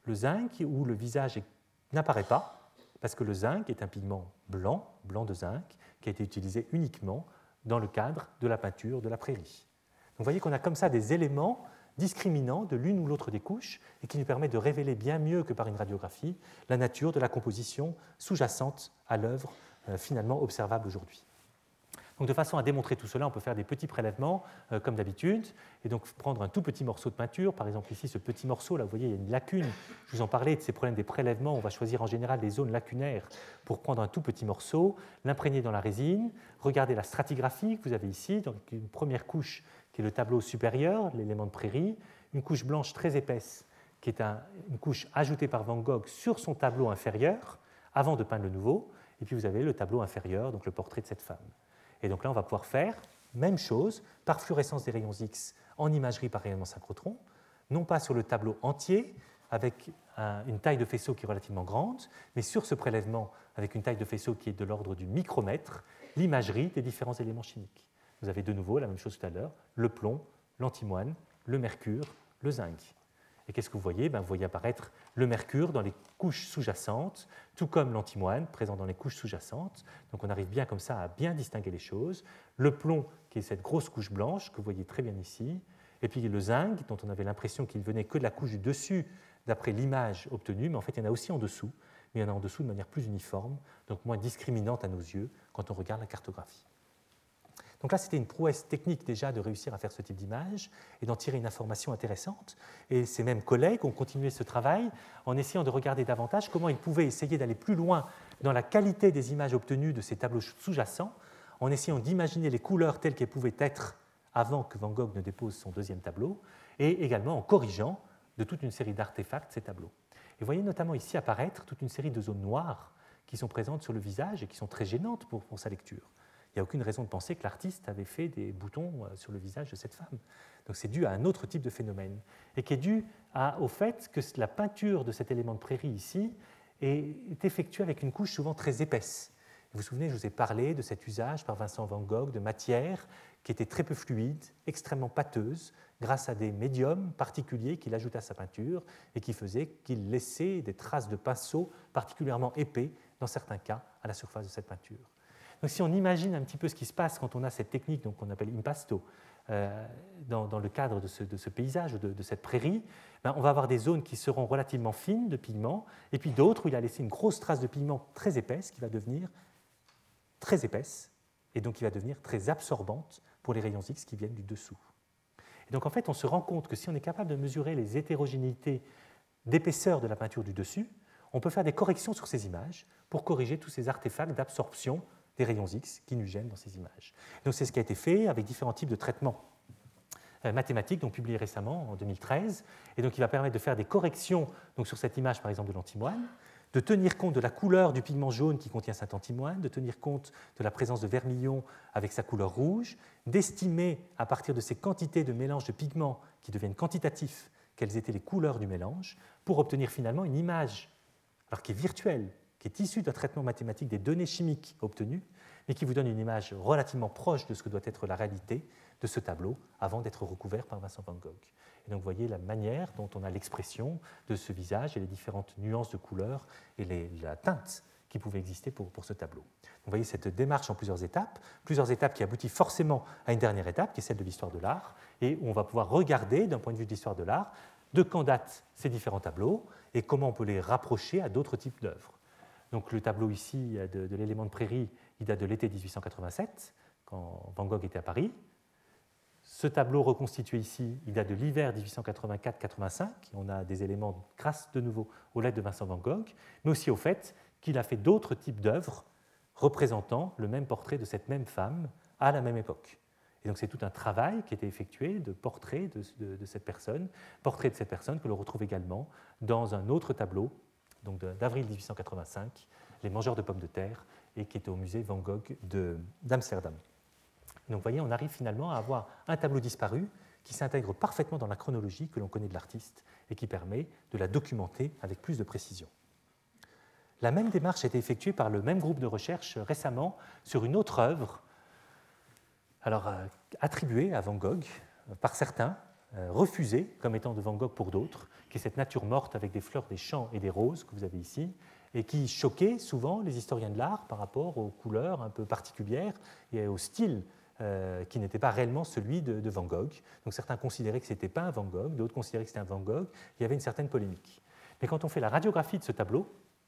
où le visage n'apparaît pas, parce que le zinc est un pigment blanc de zinc, qui a été utilisé uniquement dans le cadre de la peinture de la prairie. Donc vous voyez qu'on a comme ça des éléments discriminants de l'une ou l'autre des couches et qui nous permettent de révéler bien mieux que par une radiographie la nature de la composition sous-jacente à l'œuvre finalement observable aujourd'hui. Donc de façon à démontrer tout cela, on peut faire des petits prélèvements comme d'habitude et donc prendre un tout petit morceau de peinture, par exemple ici ce petit morceau, là vous voyez il y a une lacune, je vous en parlais de ces problèmes des prélèvements, on va choisir en général des zones lacunaires pour prendre un tout petit morceau, l'imprégner dans la résine, regarder la stratigraphie que vous avez ici, donc une première couche qui est le tableau supérieur, l'élément de prairie, une couche blanche très épaisse qui est une couche ajoutée par Van Gogh sur son tableau inférieur avant de peindre le nouveau, et puis vous avez le tableau inférieur, donc le portrait de cette femme. Et donc là, on va pouvoir faire même chose par fluorescence des rayons X en imagerie par rayonnement synchrotron, non pas sur le tableau entier avec une taille de faisceau qui est relativement grande, mais sur ce prélèvement avec une taille de faisceau qui est de l'ordre du micromètre, l'imagerie des différents éléments chimiques. Vous avez de nouveau la même chose tout à l'heure, le plomb, l'antimoine, le mercure, le zinc. Et qu'est-ce que vous voyez ? Vous voyez apparaître le mercure dans les couches sous-jacentes, tout comme l'antimoine présent dans les couches sous-jacentes. Donc on arrive bien comme ça à bien distinguer les choses. Le plomb, qui est cette grosse couche blanche que vous voyez très bien ici, et puis le zinc, dont on avait l'impression qu'il venait que de la couche du dessus d'après l'image obtenue, mais en fait il y en a aussi en dessous, mais il y en a en dessous de manière plus uniforme, donc moins discriminante à nos yeux quand on regarde la cartographie. Donc là, c'était une prouesse technique déjà de réussir à faire ce type d'image et d'en tirer une information intéressante. Et ces mêmes collègues ont continué ce travail en essayant de regarder davantage comment ils pouvaient essayer d'aller plus loin dans la qualité des images obtenues de ces tableaux sous-jacents, en essayant d'imaginer les couleurs telles qu'elles pouvaient être avant que Van Gogh ne dépose son deuxième tableau, et également en corrigeant de toute une série d'artefacts ces tableaux. Et vous voyez notamment ici apparaître toute une série de zones noires qui sont présentes sur le visage et qui sont très gênantes pour sa lecture. Il n'y a aucune raison de penser que l'artiste avait fait des boutons sur le visage de cette femme. Donc c'est dû à un autre type de phénomène, et qui est dû au fait que la peinture de cet élément de prairie ici est effectuée avec une couche souvent très épaisse. Vous vous souvenez, je vous ai parlé de cet usage par Vincent Van Gogh de matière qui était très peu fluide, extrêmement pâteuse, grâce à des médiums particuliers qu'il ajoutait à sa peinture et qui faisaient qu'il laissait des traces de pinceau particulièrement épais, dans certains cas, à la surface de cette peinture. Donc si on imagine un petit peu ce qui se passe quand on a cette technique qu'on appelle impasto dans le cadre de ce paysage, de cette prairie, on va avoir des zones qui seront relativement fines de pigments et puis d'autres où il a laissé une grosse trace de pigment très épaisse qui va devenir très épaisse et donc qui va devenir très absorbante pour les rayons X qui viennent du dessous. Et donc en fait, on se rend compte que si on est capable de mesurer les hétérogénéités d'épaisseur de la peinture du dessus, on peut faire des corrections sur ces images pour corriger tous ces artefacts d'absorption des rayons X qui nous gênent dans ces images. Donc c'est ce qui a été fait avec différents types de traitements mathématiques, donc publiés récemment en 2013, et donc il va permettre de faire des corrections donc, sur cette image par exemple de l'antimoine, de tenir compte de la couleur du pigment jaune qui contient cet antimoine, de tenir compte de la présence de vermillon avec sa couleur rouge, d'estimer à partir de ces quantités de mélange de pigments qui deviennent quantitatifs quelles étaient les couleurs du mélange, pour obtenir finalement une image alors qui est virtuelle, qui est issue d'un traitement mathématique des données chimiques obtenues, mais qui vous donne une image relativement proche de ce que doit être la réalité de ce tableau avant d'être recouvert par Vincent Van Gogh. Et donc vous voyez la manière dont on a l'expression de ce visage et les différentes nuances de couleurs et la teinte qui pouvait exister pour ce tableau. Donc vous voyez cette démarche en plusieurs étapes qui aboutissent forcément à une dernière étape, qui est celle de l'histoire de l'art, et où on va pouvoir regarder, d'un point de vue de l'histoire de l'art, de quand datent ces différents tableaux et comment on peut les rapprocher à d'autres types d'œuvres. Donc le tableau ici de l'élément de prairie, il date de l'été 1887, quand Van Gogh était à Paris. Ce tableau reconstitué ici, il date de l'hiver 1884-85. On a des éléments grâce de nouveau aux lettres de Vincent van Gogh, mais aussi au fait qu'il a fait d'autres types d'œuvres représentant le même portrait de cette même femme à la même époque. Et donc c'est tout un travail qui a été effectué de portrait de cette personne, portrait de cette personne que l'on retrouve également dans un autre tableau, donc d'avril 1885, Les mangeurs de pommes de terre, et qui était au musée Van Gogh d'Amsterdam. Donc vous voyez, on arrive finalement à avoir un tableau disparu qui s'intègre parfaitement dans la chronologie que l'on connaît de l'artiste et qui permet de la documenter avec plus de précision. La même démarche a été effectuée par le même groupe de recherche récemment sur une autre œuvre, attribuée à Van Gogh par certains, refusée comme étant de Van Gogh pour d'autres, qui est cette nature morte avec des fleurs, des champs et des roses que vous avez ici, et qui choquait souvent les historiens de l'art par rapport aux couleurs un peu particulières et au style qui n'était pas réellement celui de Van Gogh. Donc certains considéraient que ce n'était pas un Van Gogh, d'autres considéraient que c'était un Van Gogh. Il y avait une certaine polémique. Mais quand on fait la radiographie de ce tableau,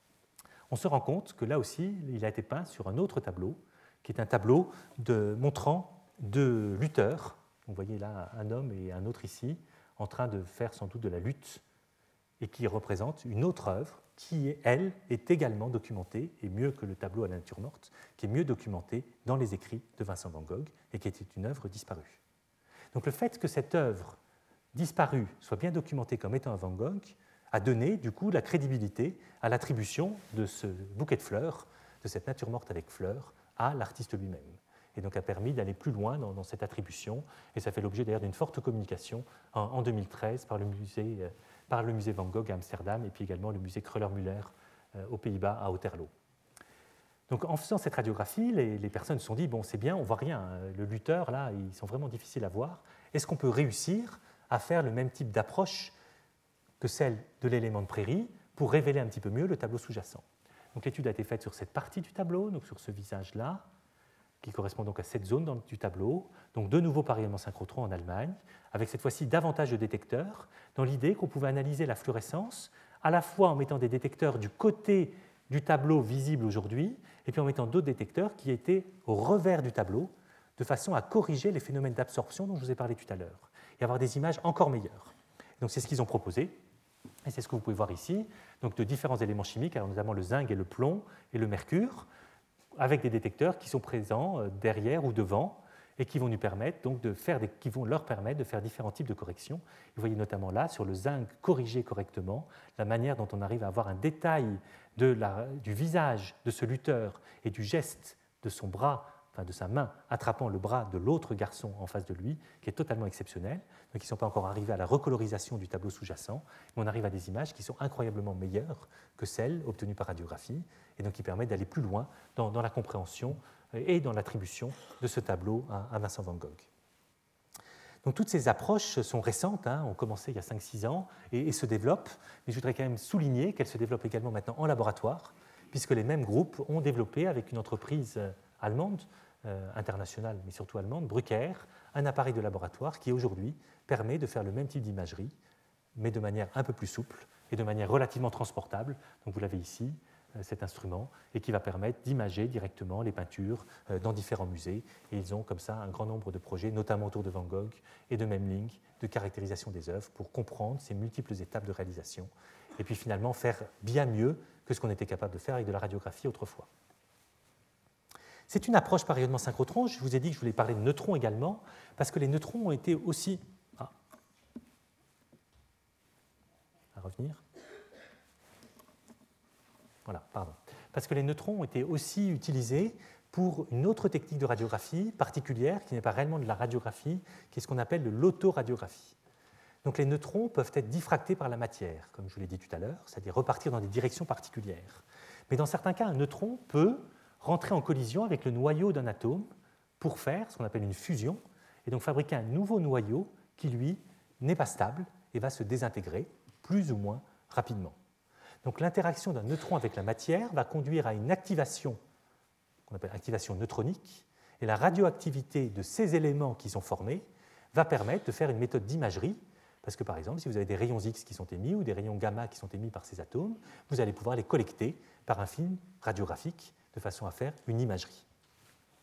on se rend compte que là aussi, il a été peint sur un autre tableau, qui est un tableau montrant deux lutteurs. Vous voyez là un homme et un autre ici, en train de faire sans doute de la lutte, et qui représente une autre œuvre qui, elle, est également documentée, et mieux que le tableau à la nature morte, qui est mieux documentée dans les écrits de Vincent van Gogh, et qui était une œuvre disparue. Donc le fait que cette œuvre disparue soit bien documentée comme étant un Van Gogh a donné, du coup, la crédibilité à l'attribution de ce bouquet de fleurs, de cette nature morte avec fleurs, à l'artiste lui-même. Et donc a permis d'aller plus loin dans cette attribution, et ça fait l'objet d'ailleurs d'une forte communication en 2013 par le musée Van Gogh à Amsterdam et puis également le musée Kröller-Müller aux Pays-Bas à Otterlo. Donc en faisant cette radiographie, les personnes se sont dit, bon c'est bien, on ne voit rien, le lutteur là, ils sont vraiment difficiles à voir, est-ce qu'on peut réussir à faire le même type d'approche que celle de l'élément de prairie pour révéler un petit peu mieux le tableau sous-jacent? Donc l'étude a été faite sur cette partie du tableau, donc sur ce visage-là, qui correspond donc à cette zone du tableau, donc de nouveau par rayonnement synchrotron en Allemagne, avec cette fois-ci davantage de détecteurs, dans l'idée qu'on pouvait analyser la fluorescence à la fois en mettant des détecteurs du côté du tableau visible aujourd'hui, et puis en mettant d'autres détecteurs qui étaient au revers du tableau, de façon à corriger les phénomènes d'absorption dont je vous ai parlé tout à l'heure, et avoir des images encore meilleures. Donc c'est ce qu'ils ont proposé, et c'est ce que vous pouvez voir ici, donc de différents éléments chimiques, alors notamment le zinc et le plomb et le mercure, avec des détecteurs qui sont présents derrière ou devant et qui vont, qui vont leur permettre de faire différents types de corrections. Vous voyez notamment là, sur le zinc corrigé correctement, la manière dont on arrive à avoir un détail du visage de ce lutteur et du geste de son bras, de sa main attrapant le bras de l'autre garçon en face de lui, qui est totalement exceptionnel. Donc ils ne sont pas encore arrivés à la recolorisation du tableau sous-jacent, mais on arrive à des images qui sont incroyablement meilleures que celles obtenues par radiographie, et donc qui permettent d'aller plus loin dans la compréhension et dans l'attribution de ce tableau à Vincent van Gogh. Donc toutes ces approches sont récentes, ont commencé il y a 5-6 ans et se développent, mais je voudrais quand même souligner qu'elles se développent également maintenant en laboratoire, puisque les mêmes groupes ont développé avec une entreprise allemande, internationale, mais surtout allemande, Brucker, un appareil de laboratoire qui aujourd'hui permet de faire le même type d'imagerie, mais de manière un peu plus souple et de manière relativement transportable. Donc vous l'avez ici, cet instrument, et qui va permettre d'imager directement les peintures dans différents musées. Et ils ont comme ça un grand nombre de projets, notamment autour de Van Gogh et de Memling, de caractérisation des œuvres pour comprendre ces multiples étapes de réalisation et puis finalement faire bien mieux que ce qu'on était capable de faire avec de la radiographie autrefois. C'est une approche par rayonnement synchrotron. Je vous ai dit que je voulais parler de neutrons également, parce que les neutrons ont été aussi... À revenir. Voilà, pardon. Parce que les neutrons ont été aussi utilisés pour une autre technique de radiographie particulière, qui n'est pas réellement de la radiographie, qui est ce qu'on appelle de l'autoradiographie. Donc les neutrons peuvent être diffractés par la matière, comme je vous l'ai dit tout à l'heure, c'est-à-dire repartir dans des directions particulières. Mais dans certains cas, un neutron peut rentrer en collision avec le noyau d'un atome pour faire ce qu'on appelle une fusion, et donc fabriquer un nouveau noyau qui, lui, n'est pas stable et va se désintégrer plus ou moins rapidement. Donc l'interaction d'un neutron avec la matière va conduire à une activation, qu'on appelle activation neutronique, et la radioactivité de ces éléments qui sont formés va permettre de faire une méthode d'imagerie, parce que par exemple, si vous avez des rayons X qui sont émis ou des rayons gamma qui sont émis par ces atomes, vous allez pouvoir les collecter par un film radiographique de façon à faire une imagerie.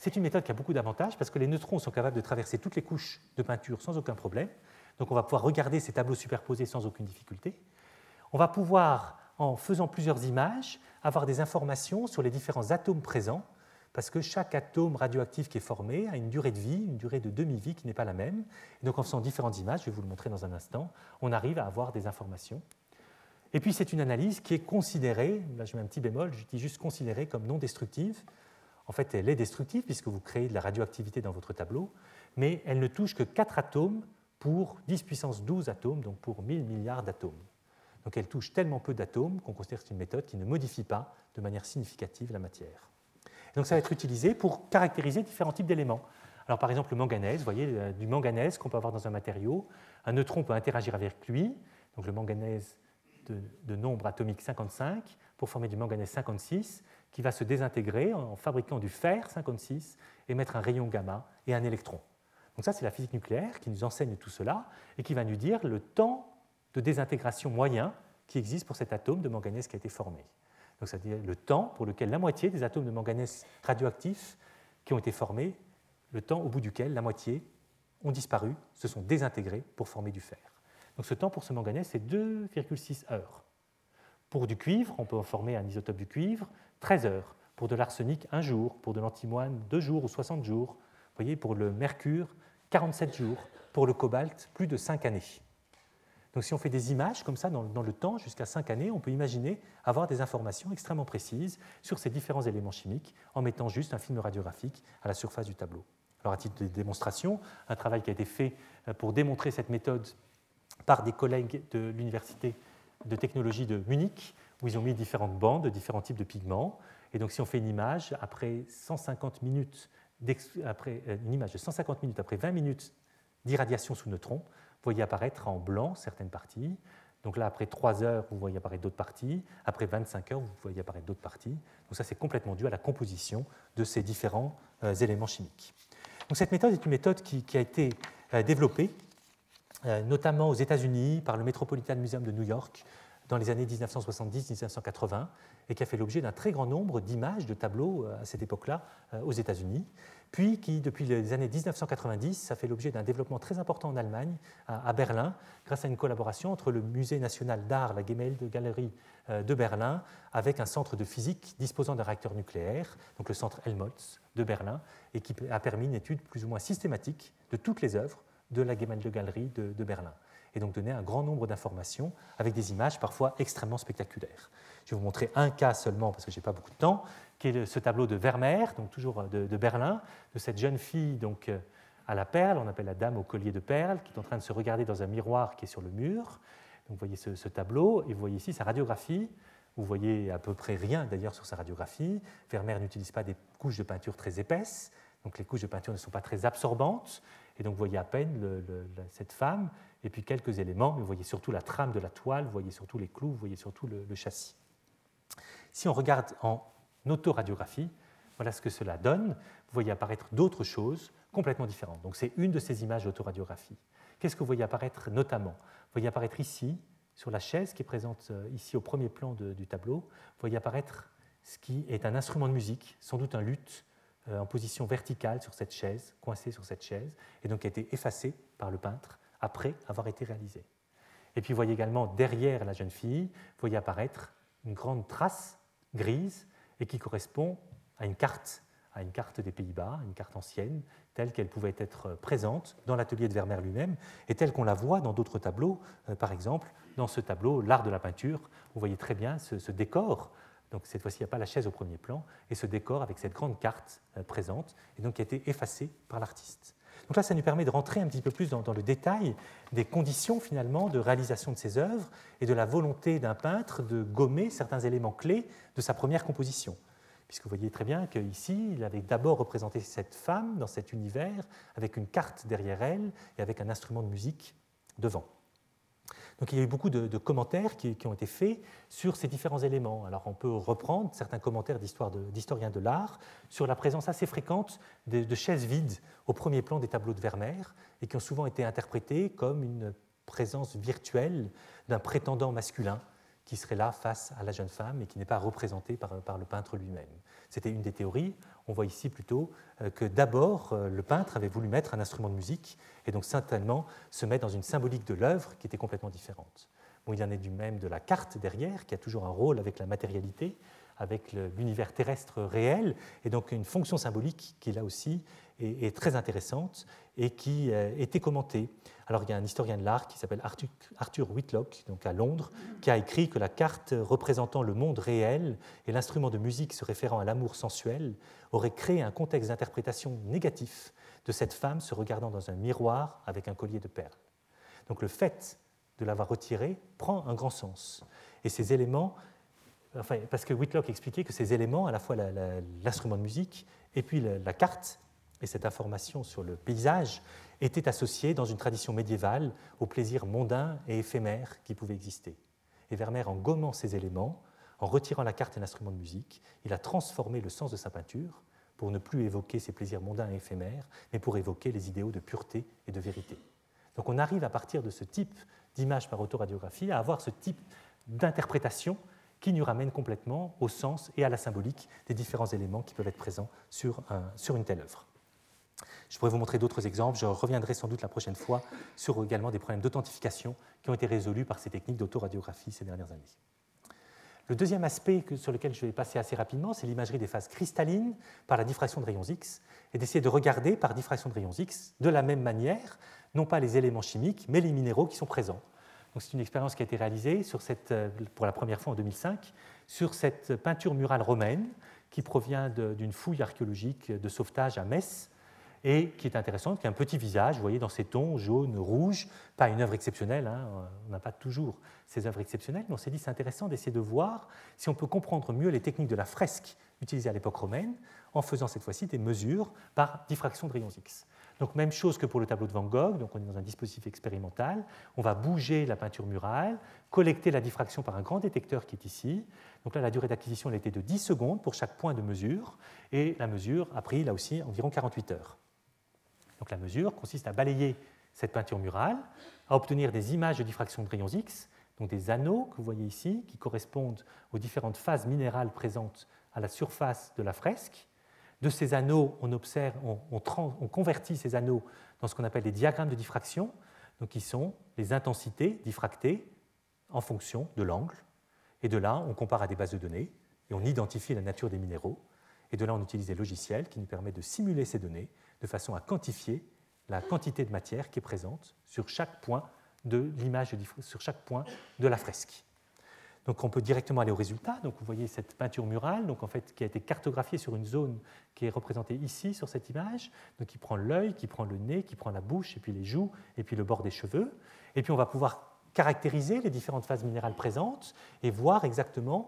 c'est une méthode qui a beaucoup d'avantages parce que les neutrons sont capables de traverser toutes les couches de peinture sans aucun problème. Donc on va pouvoir regarder ces tableaux superposés sans aucune difficulté. On va pouvoir, en faisant plusieurs images, avoir des informations sur les différents atomes présents, parce que chaque atome radioactif qui est formé a une durée de vie, une durée de demi-vie qui n'est pas la même. Et donc en faisant différentes images, je vais vous le montrer dans un instant, on arrive à avoir des informations. Et puis c'est une analyse qui est considérée, là je mets un petit bémol, je dis juste considérée comme non destructive. En fait, elle est destructive puisque vous créez de la radioactivité dans votre tableau, mais elle ne touche que 4 atomes pour 10 puissance 12 atomes, donc pour 1000 milliards d'atomes. Donc elle touche tellement peu d'atomes qu'on considère que c'est une méthode qui ne modifie pas de manière significative la matière. Et donc ça va être utilisé pour caractériser différents types d'éléments. Alors par exemple le manganèse, vous voyez, du manganèse qu'on peut avoir dans un matériau, un neutron peut interagir avec lui, donc le manganèse de nombre atomique 55, pour former du manganèse 56, qui va se désintégrer en fabriquant du fer 56, émettre un rayon gamma et un électron. Donc ça, c'est la physique nucléaire qui nous enseigne tout cela et qui va nous dire le temps de désintégration moyen qui existe pour cet atome de manganèse qui a été formé. Donc ça veut dire le temps pour lequel la moitié des atomes de manganèse radioactifs qui ont été formés, le temps au bout duquel la moitié ont disparu, se sont désintégrés pour former du fer. Donc ce temps pour ce manganèse, c'est 2,6 heures. Pour du cuivre, on peut former un isotope du cuivre, 13 heures. Pour de l'arsenic, 1 jour. Pour de l'antimoine, 2 jours ou 60 jours. Vous voyez, pour le mercure, 47 jours. Pour le cobalt, plus de 5 années. Donc si on fait des images comme ça dans le temps, jusqu'à 5 années, on peut imaginer avoir des informations extrêmement précises sur ces différents éléments chimiques en mettant juste un film radiographique à la surface du tableau. Alors à titre de démonstration, un travail qui a été fait pour démontrer cette méthode par des collègues de l'université de technologie de Munich, où ils ont mis différentes bandes de différents types de pigments. Et donc si on fait une image après 150 minutes, une image de 150 minutes après 20 minutes d'irradiation sous neutrons, vous voyez apparaître en blanc certaines parties. Donc là, après 3 heures, vous voyez apparaître d'autres parties. Après 25 heures, vous voyez apparaître d'autres parties. Donc ça, c'est complètement dû à la composition de ces différents éléments chimiques. Donc cette méthode est une méthode qui a été développée notamment aux États-Unis par le Metropolitan Museum de New York dans les années 1970-1980 et qui a fait l'objet d'un très grand nombre d'images, de tableaux à cette époque-là aux États-Unis, puis qui, depuis les années 1990, a fait l'objet d'un développement très important en Allemagne, à Berlin, grâce à une collaboration entre le Musée national d'art, la Gemäldegalerie de Berlin, avec un centre de physique disposant d'un réacteur nucléaire, donc le centre Helmholtz de Berlin, et qui a permis une étude plus ou moins systématique de toutes les œuvres de la Gemäldegalerie de Berlin, et donc donner un grand nombre d'informations avec des images parfois extrêmement spectaculaires. Je vais vous montrer un cas seulement, parce que je n'ai pas beaucoup de temps, qui est ce tableau de Vermeer, donc toujours de Berlin, de cette jeune fille donc, à la perle, on appelle la dame au collier de perles, qui est en train de se regarder dans un miroir qui est sur le mur. Donc vous voyez ce tableau, et vous voyez ici sa radiographie. Vous voyez à peu près rien d'ailleurs sur sa radiographie. Vermeer n'utilise pas des couches de peinture très épaisses, donc les couches de peinture ne sont pas très absorbantes. Et donc vous voyez à peine cette femme, et puis quelques éléments, mais vous voyez surtout la trame de la toile, vous voyez surtout les clous, vous voyez surtout le châssis. Si on regarde en autoradiographie, voilà ce que cela donne. Vous voyez apparaître d'autres choses complètement différentes. Donc c'est une de ces images d'autoradiographie. Qu'est-ce que vous voyez apparaître notamment? Vous voyez apparaître ici, sur la chaise qui est présente ici au premier plan du tableau, vous voyez apparaître ce qui est un instrument de musique, sans doute un luth, en position verticale sur cette chaise, coincé sur cette chaise, et donc qui a été effacé par le peintre après avoir été réalisé. Et puis vous voyez également derrière la jeune fille, vous voyez apparaître une grande trace grise et qui correspond à une carte des Pays-Bas, une carte ancienne, telle qu'elle pouvait être présente dans l'atelier de Vermeer lui-même et telle qu'on la voit dans d'autres tableaux. Par exemple, dans ce tableau, L'Art de la peinture, vous voyez très bien ce décor. Donc cette fois-ci, il n'y a pas la chaise au premier plan, et ce décor avec cette grande carte présente, et donc qui a été effacée par l'artiste. Donc là, ça nous permet de rentrer un petit peu plus dans le détail des conditions finalement de réalisation de ces œuvres et de la volonté d'un peintre de gommer certains éléments clés de sa première composition. Puisque vous voyez très bien qu'ici, il avait d'abord représenté cette femme dans cet univers, avec une carte derrière elle et avec un instrument de musique devant. Donc il y a eu beaucoup de commentaires qui ont été faits sur ces différents éléments. Alors on peut reprendre certains commentaires d'historiens de l'art sur la présence assez fréquente de chaises vides au premier plan des tableaux de Vermeer et qui ont souvent été interprétés comme une présence virtuelle d'un prétendant masculin qui serait là face à la jeune femme et qui n'est pas représenté par le peintre lui-même. C'était une des théories. On voit ici plutôt que d'abord, le peintre avait voulu mettre un instrument de musique et donc certainement se mettre dans une symbolique de l'œuvre qui était complètement différente. Bon, il en est du même de la carte derrière, qui a toujours un rôle avec la matérialité, avec l'univers terrestre réel, et donc une fonction symbolique qui, là aussi, est très intéressante et qui était commentée. Alors, il y a un historien de l'art qui s'appelle Arthur Whitlock, donc à Londres, qui a écrit que la carte représentant le monde réel et l'instrument de musique se référant à l'amour sensuel aurait créé un contexte d'interprétation négatif de cette femme se regardant dans un miroir avec un collier de perles. Donc, le fait de l'avoir retiré prend un grand sens. Et ces éléments, enfin, parce que Whitlock expliquait que ces éléments, à la fois l'instrument de musique et puis la carte, et cette information sur le paysage, étaient associés dans une tradition médiévale aux plaisirs mondains et éphémères qui pouvaient exister. Et Vermeer, en gommant ces éléments, en retirant la carte et l'instrument de musique, il a transformé le sens de sa peinture pour ne plus évoquer ces plaisirs mondains et éphémères, mais pour évoquer les idéaux de pureté et de vérité. Donc on arrive à partir de ce type d'image par autoradiographie à avoir ce type d'interprétation qui nous ramène complètement au sens et à la symbolique des différents éléments qui peuvent être présents sur une telle œuvre. Je pourrais vous montrer d'autres exemples, je reviendrai sans doute la prochaine fois sur également des problèmes d'authentification qui ont été résolus par ces techniques d'autoradiographie ces dernières années. Le deuxième aspect sur lequel je vais passer assez rapidement, c'est l'imagerie des phases cristallines par la diffraction de rayons X, et d'essayer de regarder par diffraction de rayons X de la même manière, non pas les éléments chimiques, mais les minéraux qui sont présents. Donc, c'est une expérience qui a été réalisée pour la première fois en 2005 sur cette peinture murale romaine qui provient d'une fouille archéologique de sauvetage à Metz et qui est intéressante, qui a un petit visage, vous voyez, dans ces tons jaune, rouge, pas une œuvre exceptionnelle, hein, on n'a pas toujours ces œuvres exceptionnelles, mais on s'est dit c'est intéressant d'essayer de voir si on peut comprendre mieux les techniques de la fresque utilisées à l'époque romaine en faisant cette fois-ci des mesures par diffraction de rayons X. Donc même chose que pour le tableau de Van Gogh, donc on est dans un dispositif expérimental, on va bouger la peinture murale, collecter la diffraction par un grand détecteur qui est ici. Donc là, la durée d'acquisition elle était de 10 secondes pour chaque point de mesure, et la mesure a pris là aussi environ 48 heures. Donc la mesure consiste à balayer cette peinture murale, à obtenir des images de diffraction de rayons X, donc des anneaux que vous voyez ici, qui correspondent aux différentes phases minérales présentes à la surface de la fresque. De ces anneaux, on convertit ces anneaux dans ce qu'on appelle des diagrammes de diffraction, donc qui sont les intensités diffractées en fonction de l'angle. Et de là, on compare à des bases de données et on identifie la nature des minéraux. Et de là, on utilise des logiciels qui nous permettent de simuler ces données de façon à quantifier la quantité de matière qui est présente sur chaque point de l'image, sur chaque point de la fresque. Donc on peut directement aller au résultat. Donc vous voyez cette peinture murale, donc en fait, qui a été cartographiée sur une zone qui est représentée ici sur cette image, donc qui prend l'œil, qui prend le nez, qui prend la bouche, et puis les joues, et puis le bord des cheveux. Et puis on va pouvoir caractériser les différentes phases minérales présentes et voir exactement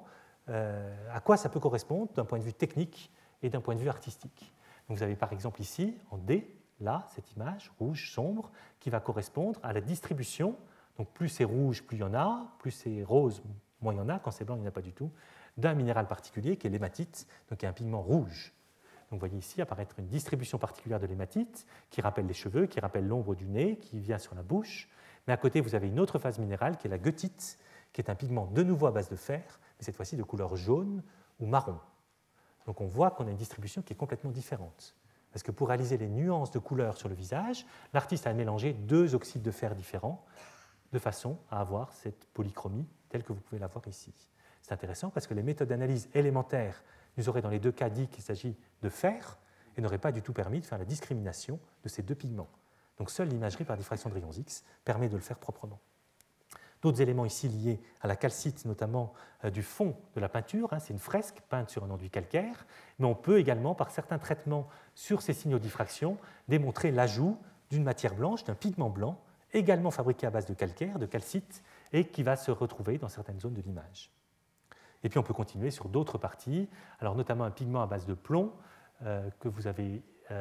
à quoi ça peut correspondre d'un point de vue technique et d'un point de vue artistique. Donc vous avez par exemple ici, en D, là, cette image rouge sombre, qui va correspondre à la distribution. Donc plus c'est rouge, plus il y en a, plus c'est rose, moins il y en a, quand c'est blanc, il n'y en a pas du tout, d'un minéral particulier qui est l'hématite, donc qui est un pigment rouge. Donc vous voyez ici apparaître une distribution particulière de l'hématite qui rappelle les cheveux, qui rappelle l'ombre du nez, qui vient sur la bouche. Mais à côté, vous avez une autre phase minérale qui est la goethite, qui est un pigment de nouveau à base de fer, mais cette fois-ci de couleur jaune ou marron. Donc on voit qu'on a une distribution qui est complètement différente. Parce que pour réaliser les nuances de couleurs sur le visage, l'artiste a mélangé deux oxydes de fer différents de façon à avoir cette polychromie telle que vous pouvez la voir ici. C'est intéressant parce que les méthodes d'analyse élémentaires nous auraient dans les deux cas dit qu'il s'agit de fer et n'auraient pas du tout permis de faire la discrimination de ces deux pigments. Donc seule l'imagerie par diffraction de rayons X permet de le faire proprement. D'autres éléments ici liés à la calcite, notamment du fond de la peinture, c'est une fresque peinte sur un enduit calcaire, mais on peut également, par certains traitements sur ces signaux de diffraction, démontrer l'ajout d'une matière blanche, d'un pigment blanc, également fabriqué à base de calcaire, de calcite, et qui va se retrouver dans certaines zones de l'image. Et puis on peut continuer sur d'autres parties, alors notamment un pigment à base de plomb que vous avez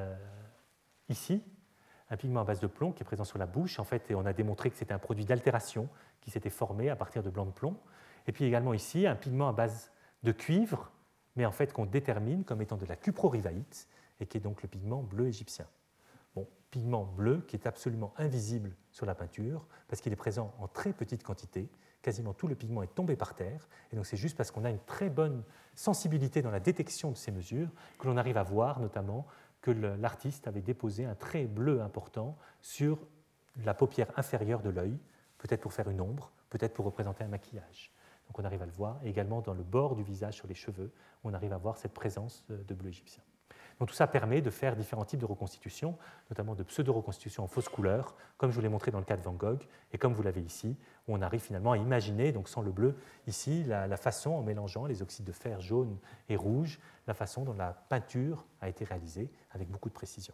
ici, un pigment à base de plomb qui est présent sur la bouche, en fait, et on a démontré que c'était un produit d'altération qui s'était formé à partir de blanc de plomb. Et puis également ici, un pigment à base de cuivre, mais en fait qu'on détermine comme étant de la cuprorivaïte, et qui est donc le pigment bleu égyptien. Bon, pigment bleu qui est absolument invisible sur la peinture, parce qu'il est présent en très petite quantité, quasiment tout le pigment est tombé par terre. Et donc c'est juste parce qu'on a une très bonne sensibilité dans la détection de ces mesures que l'on arrive à voir notamment que l'artiste avait déposé un trait bleu important sur la paupière inférieure de l'œil, peut-être pour faire une ombre, peut-être pour représenter un maquillage. Donc on arrive à le voir, et également dans le bord du visage sur les cheveux, on arrive à voir cette présence de bleu égyptien. Donc tout ça permet de faire différents types de reconstitutions, notamment de pseudo-reconstitutions en fausse couleur, comme je vous l'ai montré dans le cas de Van Gogh, et comme vous l'avez ici, où on arrive finalement à imaginer, donc sans le bleu, ici, la façon, en mélangeant les oxydes de fer jaune et rouge, la façon dont la peinture a été réalisée avec beaucoup de précision.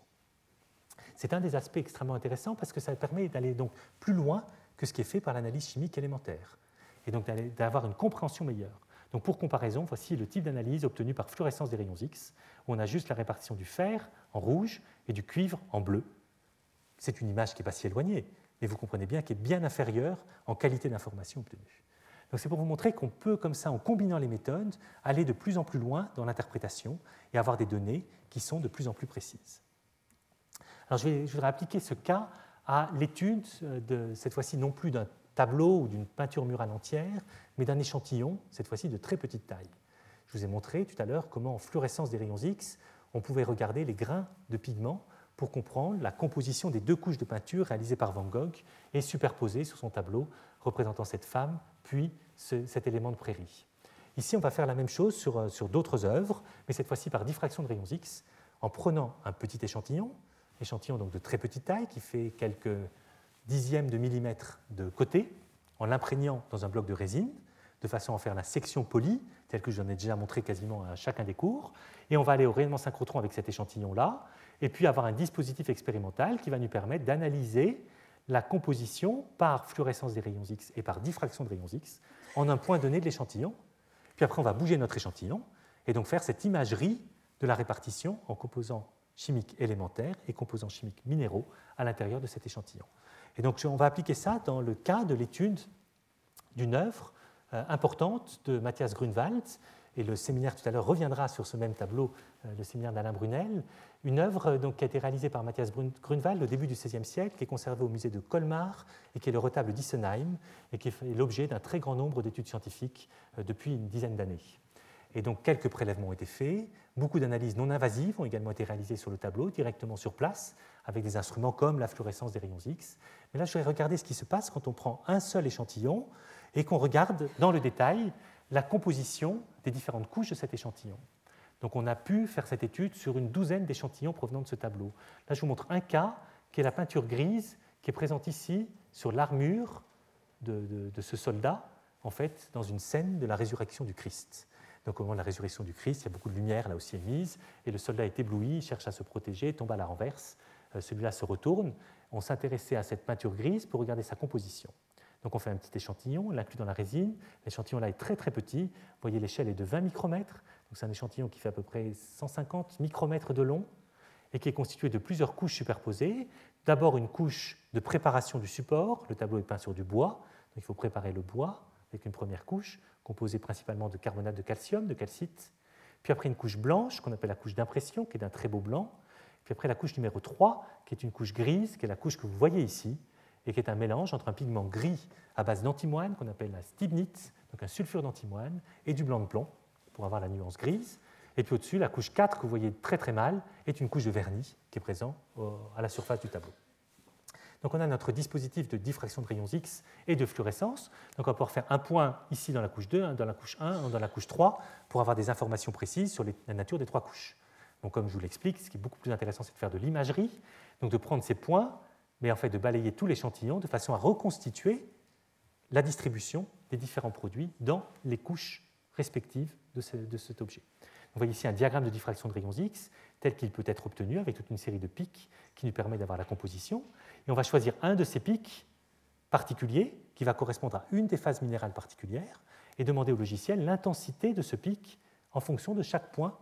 C'est un des aspects extrêmement intéressants parce que ça permet d'aller donc plus loin que ce qui est fait par l'analyse chimique élémentaire, et donc d'avoir une compréhension meilleure. Donc pour comparaison, voici le type d'analyse obtenu par fluorescence des rayons X, où on a juste la répartition du fer en rouge et du cuivre en bleu. C'est une image qui n'est pas si éloignée, mais vous comprenez bien qu'elle est bien inférieure en qualité d'information obtenue. Donc c'est pour vous montrer qu'on peut, comme ça, en combinant les méthodes, aller de plus en plus loin dans l'interprétation et avoir des données qui sont de plus en plus précises. Alors je voudrais appliquer ce cas à l'étude, cette fois-ci non plus d'un tableau ou d'une peinture murale entière, mais d'un échantillon, cette fois-ci de très petite taille. Je vous ai montré tout à l'heure comment, en fluorescence des rayons X, on pouvait regarder les grains de pigments pour comprendre la composition des deux couches de peinture réalisées par Van Gogh et superposées sur son tableau représentant cette femme, puis cet élément de prairie. Ici, on va faire la même chose sur d'autres œuvres, mais cette fois-ci par diffraction de rayons X, en prenant un petit échantillon donc de très petite taille, qui fait quelques dixièmes de millimètre de côté, en l'imprégnant dans un bloc de résine, de façon à faire la section polie, telle que j'en ai déjà montré quasiment à chacun des cours, et on va aller au rayonnement synchrotron avec cet échantillon-là, et puis avoir un dispositif expérimental qui va nous permettre d'analyser la composition par fluorescence des rayons X et par diffraction de rayons X en un point donné de l'échantillon. Puis après, on va bouger notre échantillon et donc faire cette imagerie de la répartition en composants chimiques élémentaires et composants chimiques minéraux à l'intérieur de cet échantillon. Et donc, on va appliquer ça dans le cas de l'étude d'une œuvre importante de Matthias Grünewald, et le séminaire tout à l'heure reviendra sur ce même tableau, le séminaire d'Alain Brunel, une œuvre donc, qui a été réalisée par Matthias Grünewald au début du XVIe siècle, qui est conservée au musée de Colmar, et qui est le retable d'Issenheim, et qui est l'objet d'un très grand nombre d'études scientifiques depuis une dizaine d'années. Et donc, quelques prélèvements ont été faits, beaucoup d'analyses non invasives ont également été réalisées sur le tableau, directement sur place, avec des instruments comme la fluorescence des rayons X. Mais là, je vais regarder ce qui se passe quand on prend un seul échantillon et qu'on regarde dans le détail la composition des différentes couches de cet échantillon. Donc, on a pu faire cette étude sur une douzaine d'échantillons provenant de ce tableau. Là, je vous montre un cas qui est la peinture grise qui est présente ici sur l'armure de ce soldat, en fait, dans une scène de la résurrection du Christ. Donc, au moment de la résurrection du Christ, il y a beaucoup de lumière là aussi émise, et le soldat est ébloui, il cherche à se protéger, tombe à la renverse. Celui-là se retourne. On s'intéressait à cette peinture grise pour regarder sa composition. Donc, on fait un petit échantillon, on l'inclut dans la résine. L'échantillon là est très très petit. Vous voyez, l'échelle est de 20 micromètres. Donc, c'est un échantillon qui fait à peu près 150 micromètres de long et qui est constitué de plusieurs couches superposées. D'abord, une couche de préparation du support. Le tableau est peint sur du bois, donc il faut préparer le bois avec une première couche composée principalement de carbonate de calcium, de calcite. Puis après, une couche blanche qu'on appelle la couche d'impression, qui est d'un très beau blanc. Puis après, la couche numéro 3, qui est une couche grise, qui est la couche que vous voyez ici, et qui est un mélange entre un pigment gris à base d'antimoine, qu'on appelle la stibnite, donc un sulfure d'antimoine, et du blanc de plomb, pour avoir la nuance grise. Et puis au-dessus, la couche 4, que vous voyez très très mal, est une couche de vernis qui est présent à la surface du tableau. Donc on a notre dispositif de diffraction de rayons X et de fluorescence. Donc on va pouvoir faire un point ici dans la couche 2, dans la couche 1, dans la couche 3, pour avoir des informations précises sur la nature des trois couches. Donc comme je vous l'explique, ce qui est beaucoup plus intéressant, c'est de faire de l'imagerie, donc de prendre ces points, mais en fait de balayer tout l'échantillon de façon à reconstituer la distribution des différents produits dans les couches respectives de cet objet. Vous voyez ici un diagramme de diffraction de rayons X tel qu'il peut être obtenu avec toute une série de pics qui nous permet d'avoir la composition. Et on va choisir un de ces pics particuliers qui va correspondre à une des phases minérales particulières et demander au logiciel l'intensité de ce pic en fonction de chaque point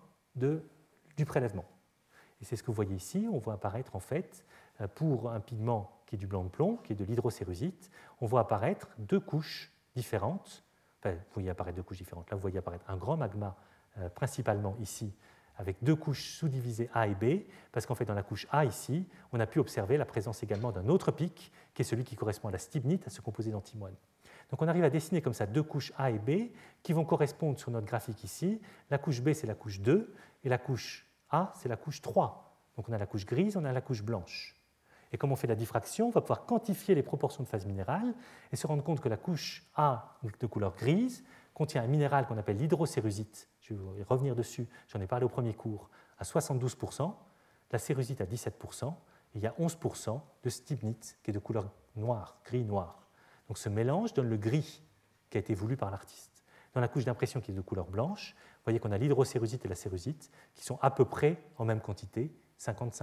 du prélèvement. Et c'est ce que vous voyez ici. On voit apparaître en fait, pour un pigment qui est du blanc de plomb, qui est de l'hydrocérusite, on voit apparaître deux couches différentes. Enfin, vous voyez apparaître deux couches différentes. Là, vous voyez apparaître un grand magma, principalement ici, avec deux couches sous-divisées A et B, parce qu'en fait, dans la couche A ici, on a pu observer la présence également d'un autre pic, qui est celui qui correspond à la stibnite, à ce composé d'antimoine. Donc on arrive à dessiner comme ça deux couches A et B qui vont correspondre sur notre graphique ici. La couche B, c'est la couche 2, et la couche A, c'est la couche 3. Donc on a la couche grise, on a la couche blanche. Et comme on fait la diffraction, on va pouvoir quantifier les proportions de phase minérale et se rendre compte que la couche A de couleur grise contient un minéral qu'on appelle l'hydrocérusite. Je vais revenir dessus, j'en ai parlé au premier cours, à 72%, la cérusite à 17%, et il y a 11% de stibnite qui est de couleur noire, gris-noir. Donc ce mélange donne le gris qui a été voulu par l'artiste. Dans la couche d'impression qui est de couleur blanche, vous voyez qu'on a l'hydrocérusite et la cérusite qui sont à peu près en même quantité, 50-50.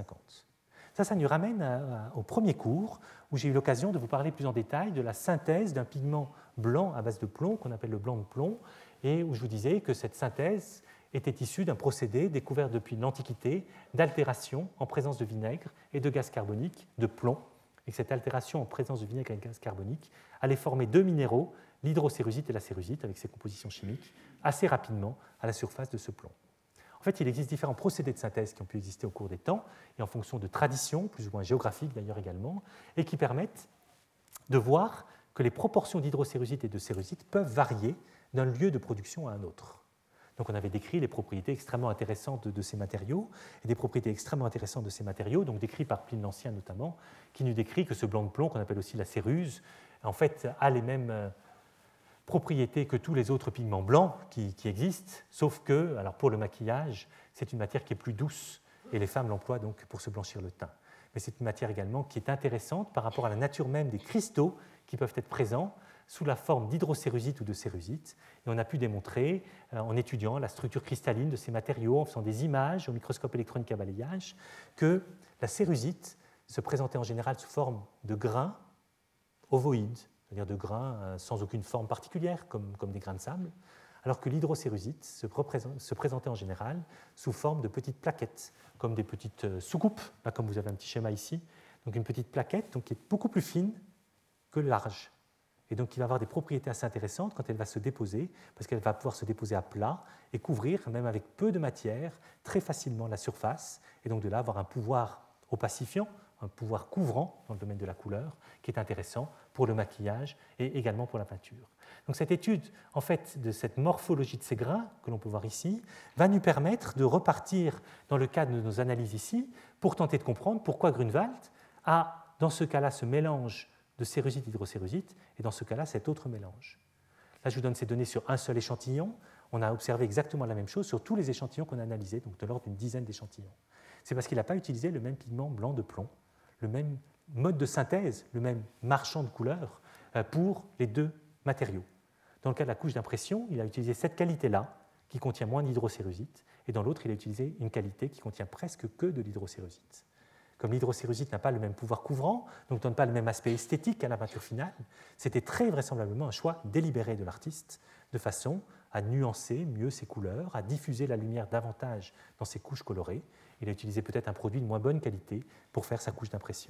Ça nous ramène au premier cours où j'ai eu l'occasion de vous parler plus en détail de la synthèse d'un pigment blanc à base de plomb qu'on appelle le blanc de plomb et où je vous disais que cette synthèse était issue d'un procédé découvert depuis l'Antiquité d'altération en présence de vinaigre et de gaz carbonique de plomb et que cette altération en présence de vinaigre et de gaz carbonique allait former deux minéraux, l'hydrocérusite et la cérusite avec ses compositions chimiques assez rapidement à la surface de ce plomb. En fait, il existe différents procédés de synthèse qui ont pu exister au cours des temps et en fonction de traditions, plus ou moins géographiques d'ailleurs également, et qui permettent de voir que les proportions d'hydrocérusite et de cérusite peuvent varier d'un lieu de production à un autre. Donc on avait décrit les propriétés extrêmement intéressantes de ces matériaux, et des propriétés extrêmement intéressantes de ces matériaux, donc décrits par Pline l'Ancien notamment, qui nous décrit que ce blanc de plomb, qu'on appelle aussi la céruse, en fait a les mêmes propriétés que tous les autres pigments blancs qui existent, sauf que, alors pour le maquillage, c'est une matière qui est plus douce, et les femmes l'emploient donc pour se blanchir le teint. Mais c'est une matière également qui est intéressante par rapport à la nature même des cristaux qui peuvent être présents sous la forme d'hydrocérusite ou de cérusite. Et on a pu démontrer, en étudiant la structure cristalline de ces matériaux, en faisant des images au microscope électronique à balayage, que la cérusite se présentait en général sous forme de grains ovoïdes, c'est-à-dire de grains sans aucune forme particulière, comme des grains de sable, alors que l'hydrocérusite se présentait en général sous forme de petites plaquettes, comme des petites soucoupes, là comme vous avez un petit schéma ici, donc une petite plaquette donc, qui est beaucoup plus fine que large, et donc qui va avoir des propriétés assez intéressantes quand elle va se déposer, parce qu'elle va pouvoir se déposer à plat et couvrir, même avec peu de matière, très facilement la surface, et donc de là avoir un pouvoir opacifiant, un pouvoir couvrant dans le domaine de la couleur, qui est intéressant pour le maquillage et également pour la peinture. Donc cette étude, en fait, de cette morphologie de ces grains, que l'on peut voir ici, va nous permettre de repartir dans le cadre de nos analyses ici, pour tenter de comprendre pourquoi Grunewald a, dans ce cas-là, ce mélange de cérusite et d'hydrocérusite, et dans ce cas-là, cet autre mélange. Là, je vous donne ces données sur un seul échantillon. On a observé exactement la même chose sur tous les échantillons qu'on a analysés, donc de l'ordre d'une dizaine d'échantillons. C'est parce qu'il n'a pas utilisé le même pigment blanc de plomb, le même mode de synthèse, le même marchand de couleurs pour les deux matériaux. Dans le cas de la couche d'impression, il a utilisé cette qualité-là, qui contient moins d'hydrocérusite, et dans l'autre, il a utilisé une qualité qui contient presque que de l'hydrocérusite. Comme l'hydrocérusite n'a pas le même pouvoir couvrant, donc ne donne pas le même aspect esthétique à la peinture finale, c'était très vraisemblablement un choix délibéré de l'artiste, de façon à nuancer mieux ses couleurs, à diffuser la lumière davantage dans ses couches colorées. Il a utilisé peut-être un produit de moins bonne qualité pour faire sa couche d'impression.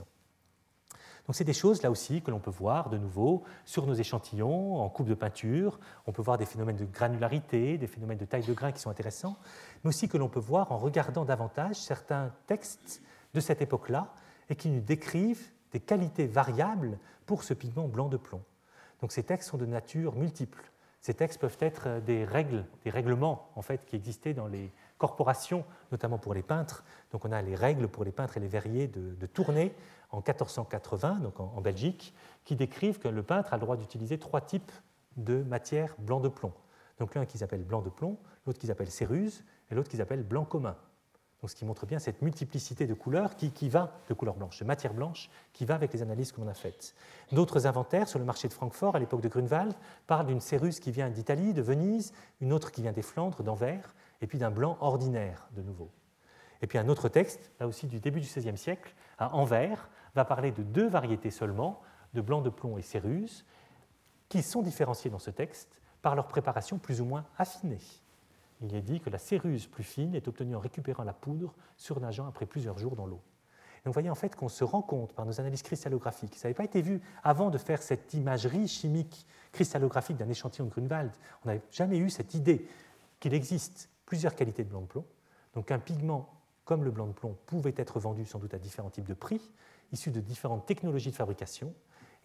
Donc c'est des choses là aussi que l'on peut voir de nouveau sur nos échantillons en coupe de peinture. On peut voir des phénomènes de granularité, des phénomènes de taille de grain qui sont intéressants, mais aussi que l'on peut voir en regardant davantage certains textes de cette époque-là et qui nous décrivent des qualités variables pour ce pigment blanc de plomb. Donc ces textes sont de nature multiple. Ces textes peuvent être des règlements en fait, qui existaient dans les corporations, notamment pour les peintres. Donc on a les règles pour les peintres et les verriers de Tournai en 1480, donc en Belgique, qui décrivent que le peintre a le droit d'utiliser 3 types de matière blanc de plomb. Donc l'un qui s'appelle blanc de plomb, l'autre qui s'appelle céruse et l'autre qui s'appelle blanc commun. Donc, ce qui montre bien cette multiplicité de couleurs qui va, de couleurs blanches, de matière blanche, qui va avec les analyses que l'on a faites. D'autres inventaires sur le marché de Francfort, à l'époque de Grunewald, parlent d'une céruse qui vient d'Italie, de Venise, une autre qui vient des Flandres, d'Anvers, et puis d'un blanc ordinaire, de nouveau. Et puis un autre texte, là aussi du début du XVIe siècle, à Anvers, va parler de 2 variétés seulement, de blanc de plomb et céruse, qui sont différenciées dans ce texte par leur préparation plus ou moins affinée. Il est dit que la céruse plus fine est obtenue en récupérant la poudre surnageant après plusieurs jours dans l'eau. Donc vous voyez en fait qu'on se rend compte par nos analyses cristallographiques, ça n'avait pas été vu avant de faire cette imagerie chimique cristallographique d'un échantillon de Grunewald, on n'avait jamais eu cette idée qu'il existe plusieurs qualités de blanc de plomb, donc un pigment comme le blanc de plomb pouvait être vendu sans doute à différents types de prix, issus de différentes technologies de fabrication,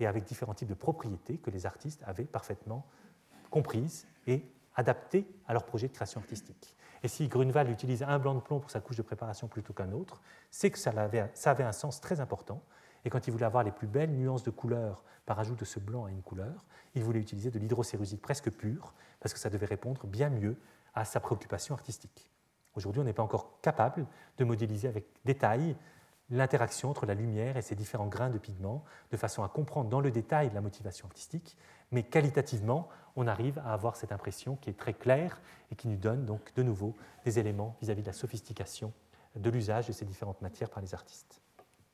et avec différents types de propriétés que les artistes avaient parfaitement comprises et adaptées à leur projet de création artistique. Et si Grunewald utilise un blanc de plomb pour sa couche de préparation plutôt qu'un autre, c'est que ça avait un sens très important. Et quand il voulait avoir les plus belles nuances de couleurs par ajout de ce blanc à une couleur, il voulait utiliser de l'hydrocérusite presque pure, parce que ça devait répondre bien mieux à sa préoccupation artistique. Aujourd'hui, on n'est pas encore capable de modéliser avec détail l'interaction entre la lumière et ces différents grains de pigments, de façon à comprendre dans le détail la motivation artistique, mais qualitativement, on arrive à avoir cette impression qui est très claire et qui nous donne donc de nouveau des éléments vis-à-vis de la sophistication de l'usage de ces différentes matières par les artistes.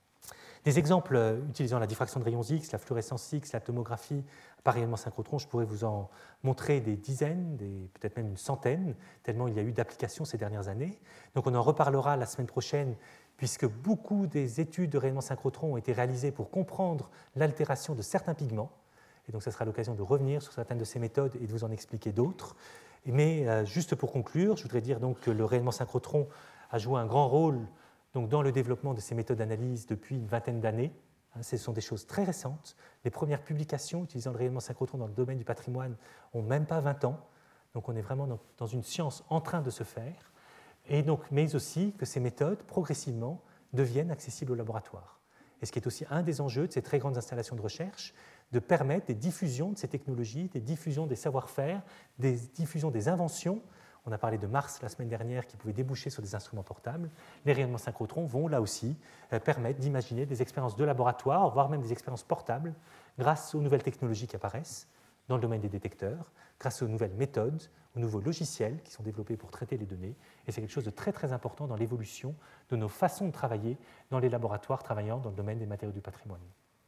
Des exemples utilisant la diffraction de rayons X, la fluorescence X, la tomographie par rayonnement synchrotron, je pourrais vous en montrer des dizaines, peut-être même une centaine, tellement il y a eu d'applications ces dernières années. Donc on en reparlera la semaine prochaine, puisque beaucoup des études de rayonnement synchrotron ont été réalisées pour comprendre l'altération de certains pigments. Et donc ça sera l'occasion de revenir sur certaines de ces méthodes et de vous en expliquer d'autres. Mais juste pour conclure, je voudrais dire donc que le rayonnement synchrotron a joué un grand rôle donc, dans le développement de ces méthodes d'analyse depuis une vingtaine d'années. Ce sont des choses très récentes. Les premières publications utilisant le rayonnement synchrotron dans le domaine du patrimoine n'ont même pas 20 ans. Donc on est vraiment dans une science en train de se faire. Et donc, mais aussi que ces méthodes, progressivement, deviennent accessibles au laboratoire. Et ce qui est aussi un des enjeux de ces très grandes installations de recherche, de permettre des diffusions de ces technologies, des diffusions des savoir-faire, des diffusions des inventions. On a parlé de Mars la semaine dernière qui pouvait déboucher sur des instruments portables. Les rayonnements synchrotrons vont là aussi permettre d'imaginer des expériences de laboratoire, voire même des expériences portables, grâce aux nouvelles technologies qui apparaissent dans le domaine des détecteurs, grâce aux nouvelles méthodes, aux nouveaux logiciels qui sont développés pour traiter les données. Et c'est quelque chose de très très important dans l'évolution de nos façons de travailler dans les laboratoires travaillant dans le domaine des matériaux du patrimoine.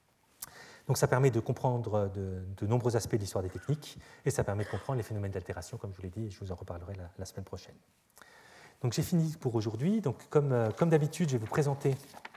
Donc ça permet de comprendre de nombreux aspects de l'histoire des techniques et ça permet de comprendre les phénomènes d'altération, comme je vous l'ai dit, et je vous en reparlerai la semaine prochaine. Donc j'ai fini pour aujourd'hui. Donc comme d'habitude, je vais vous présenter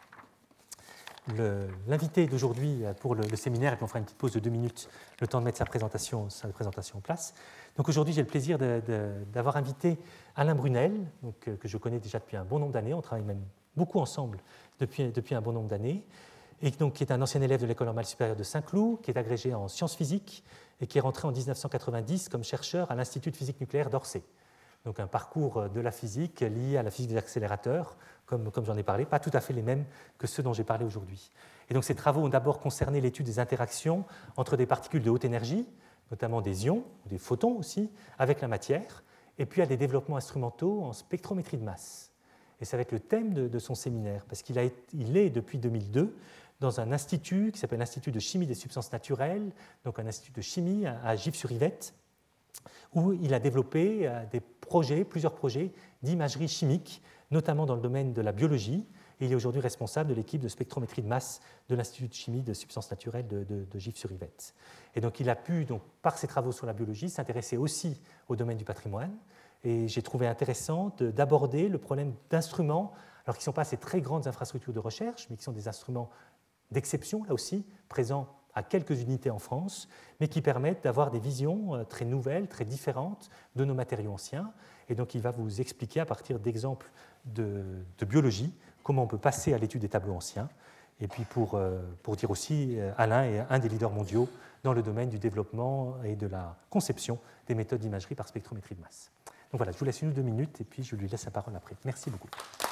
l'invité d'aujourd'hui pour le séminaire et puis on fera une petite pause de 2 minutes, le temps de mettre sa présentation en place. Donc aujourd'hui, j'ai le plaisir d'avoir invité Alain Brunel, donc, que je connais déjà depuis un bon nombre d'années. On travaille même beaucoup ensemble depuis un bon nombre d'années. Et donc, qui est un ancien élève de l'École normale supérieure de Saint-Cloud, qui est agrégé en sciences physiques et qui est rentré en 1990 comme chercheur à l'Institut de physique nucléaire d'Orsay. Donc un parcours de la physique lié à la physique des accélérateurs, comme j'en ai parlé, pas tout à fait les mêmes que ceux dont j'ai parlé aujourd'hui. Et donc ces travaux ont d'abord concerné l'étude des interactions entre des particules de haute énergie, notamment des ions, ou des photons aussi, avec la matière, et puis à des développements instrumentaux en spectrométrie de masse. Et ça va être le thème de son séminaire, parce qu'il est depuis 2002 dans un institut qui s'appelle l'Institut de chimie des substances naturelles, donc un institut de chimie à Gif-sur-Yvette, où il a développé plusieurs projets d'imagerie chimique, notamment dans le domaine de la biologie, et il est aujourd'hui responsable de l'équipe de spectrométrie de masse de l'Institut de chimie des substances naturelles de Gif-sur-Yvette. Et donc il a pu, par ses travaux sur la biologie, s'intéresser aussi au domaine du patrimoine, et j'ai trouvé intéressant d'aborder le problème d'instruments, alors qui ne sont pas ces très grandes infrastructures de recherche, mais qui sont des instruments d'exception, là aussi, présents à quelques unités en France, mais qui permettent d'avoir des visions très nouvelles, très différentes de nos matériaux anciens. Et donc, il va vous expliquer, à partir d'exemples de biologie, comment on peut passer à l'étude des tableaux anciens. Et puis, pour dire aussi, Alain est un des leaders mondiaux dans le domaine du développement et de la conception des méthodes d'imagerie par spectrométrie de masse. Donc voilà, je vous laisse 1 ou 2 minutes, et puis je lui laisse la parole après. Merci beaucoup.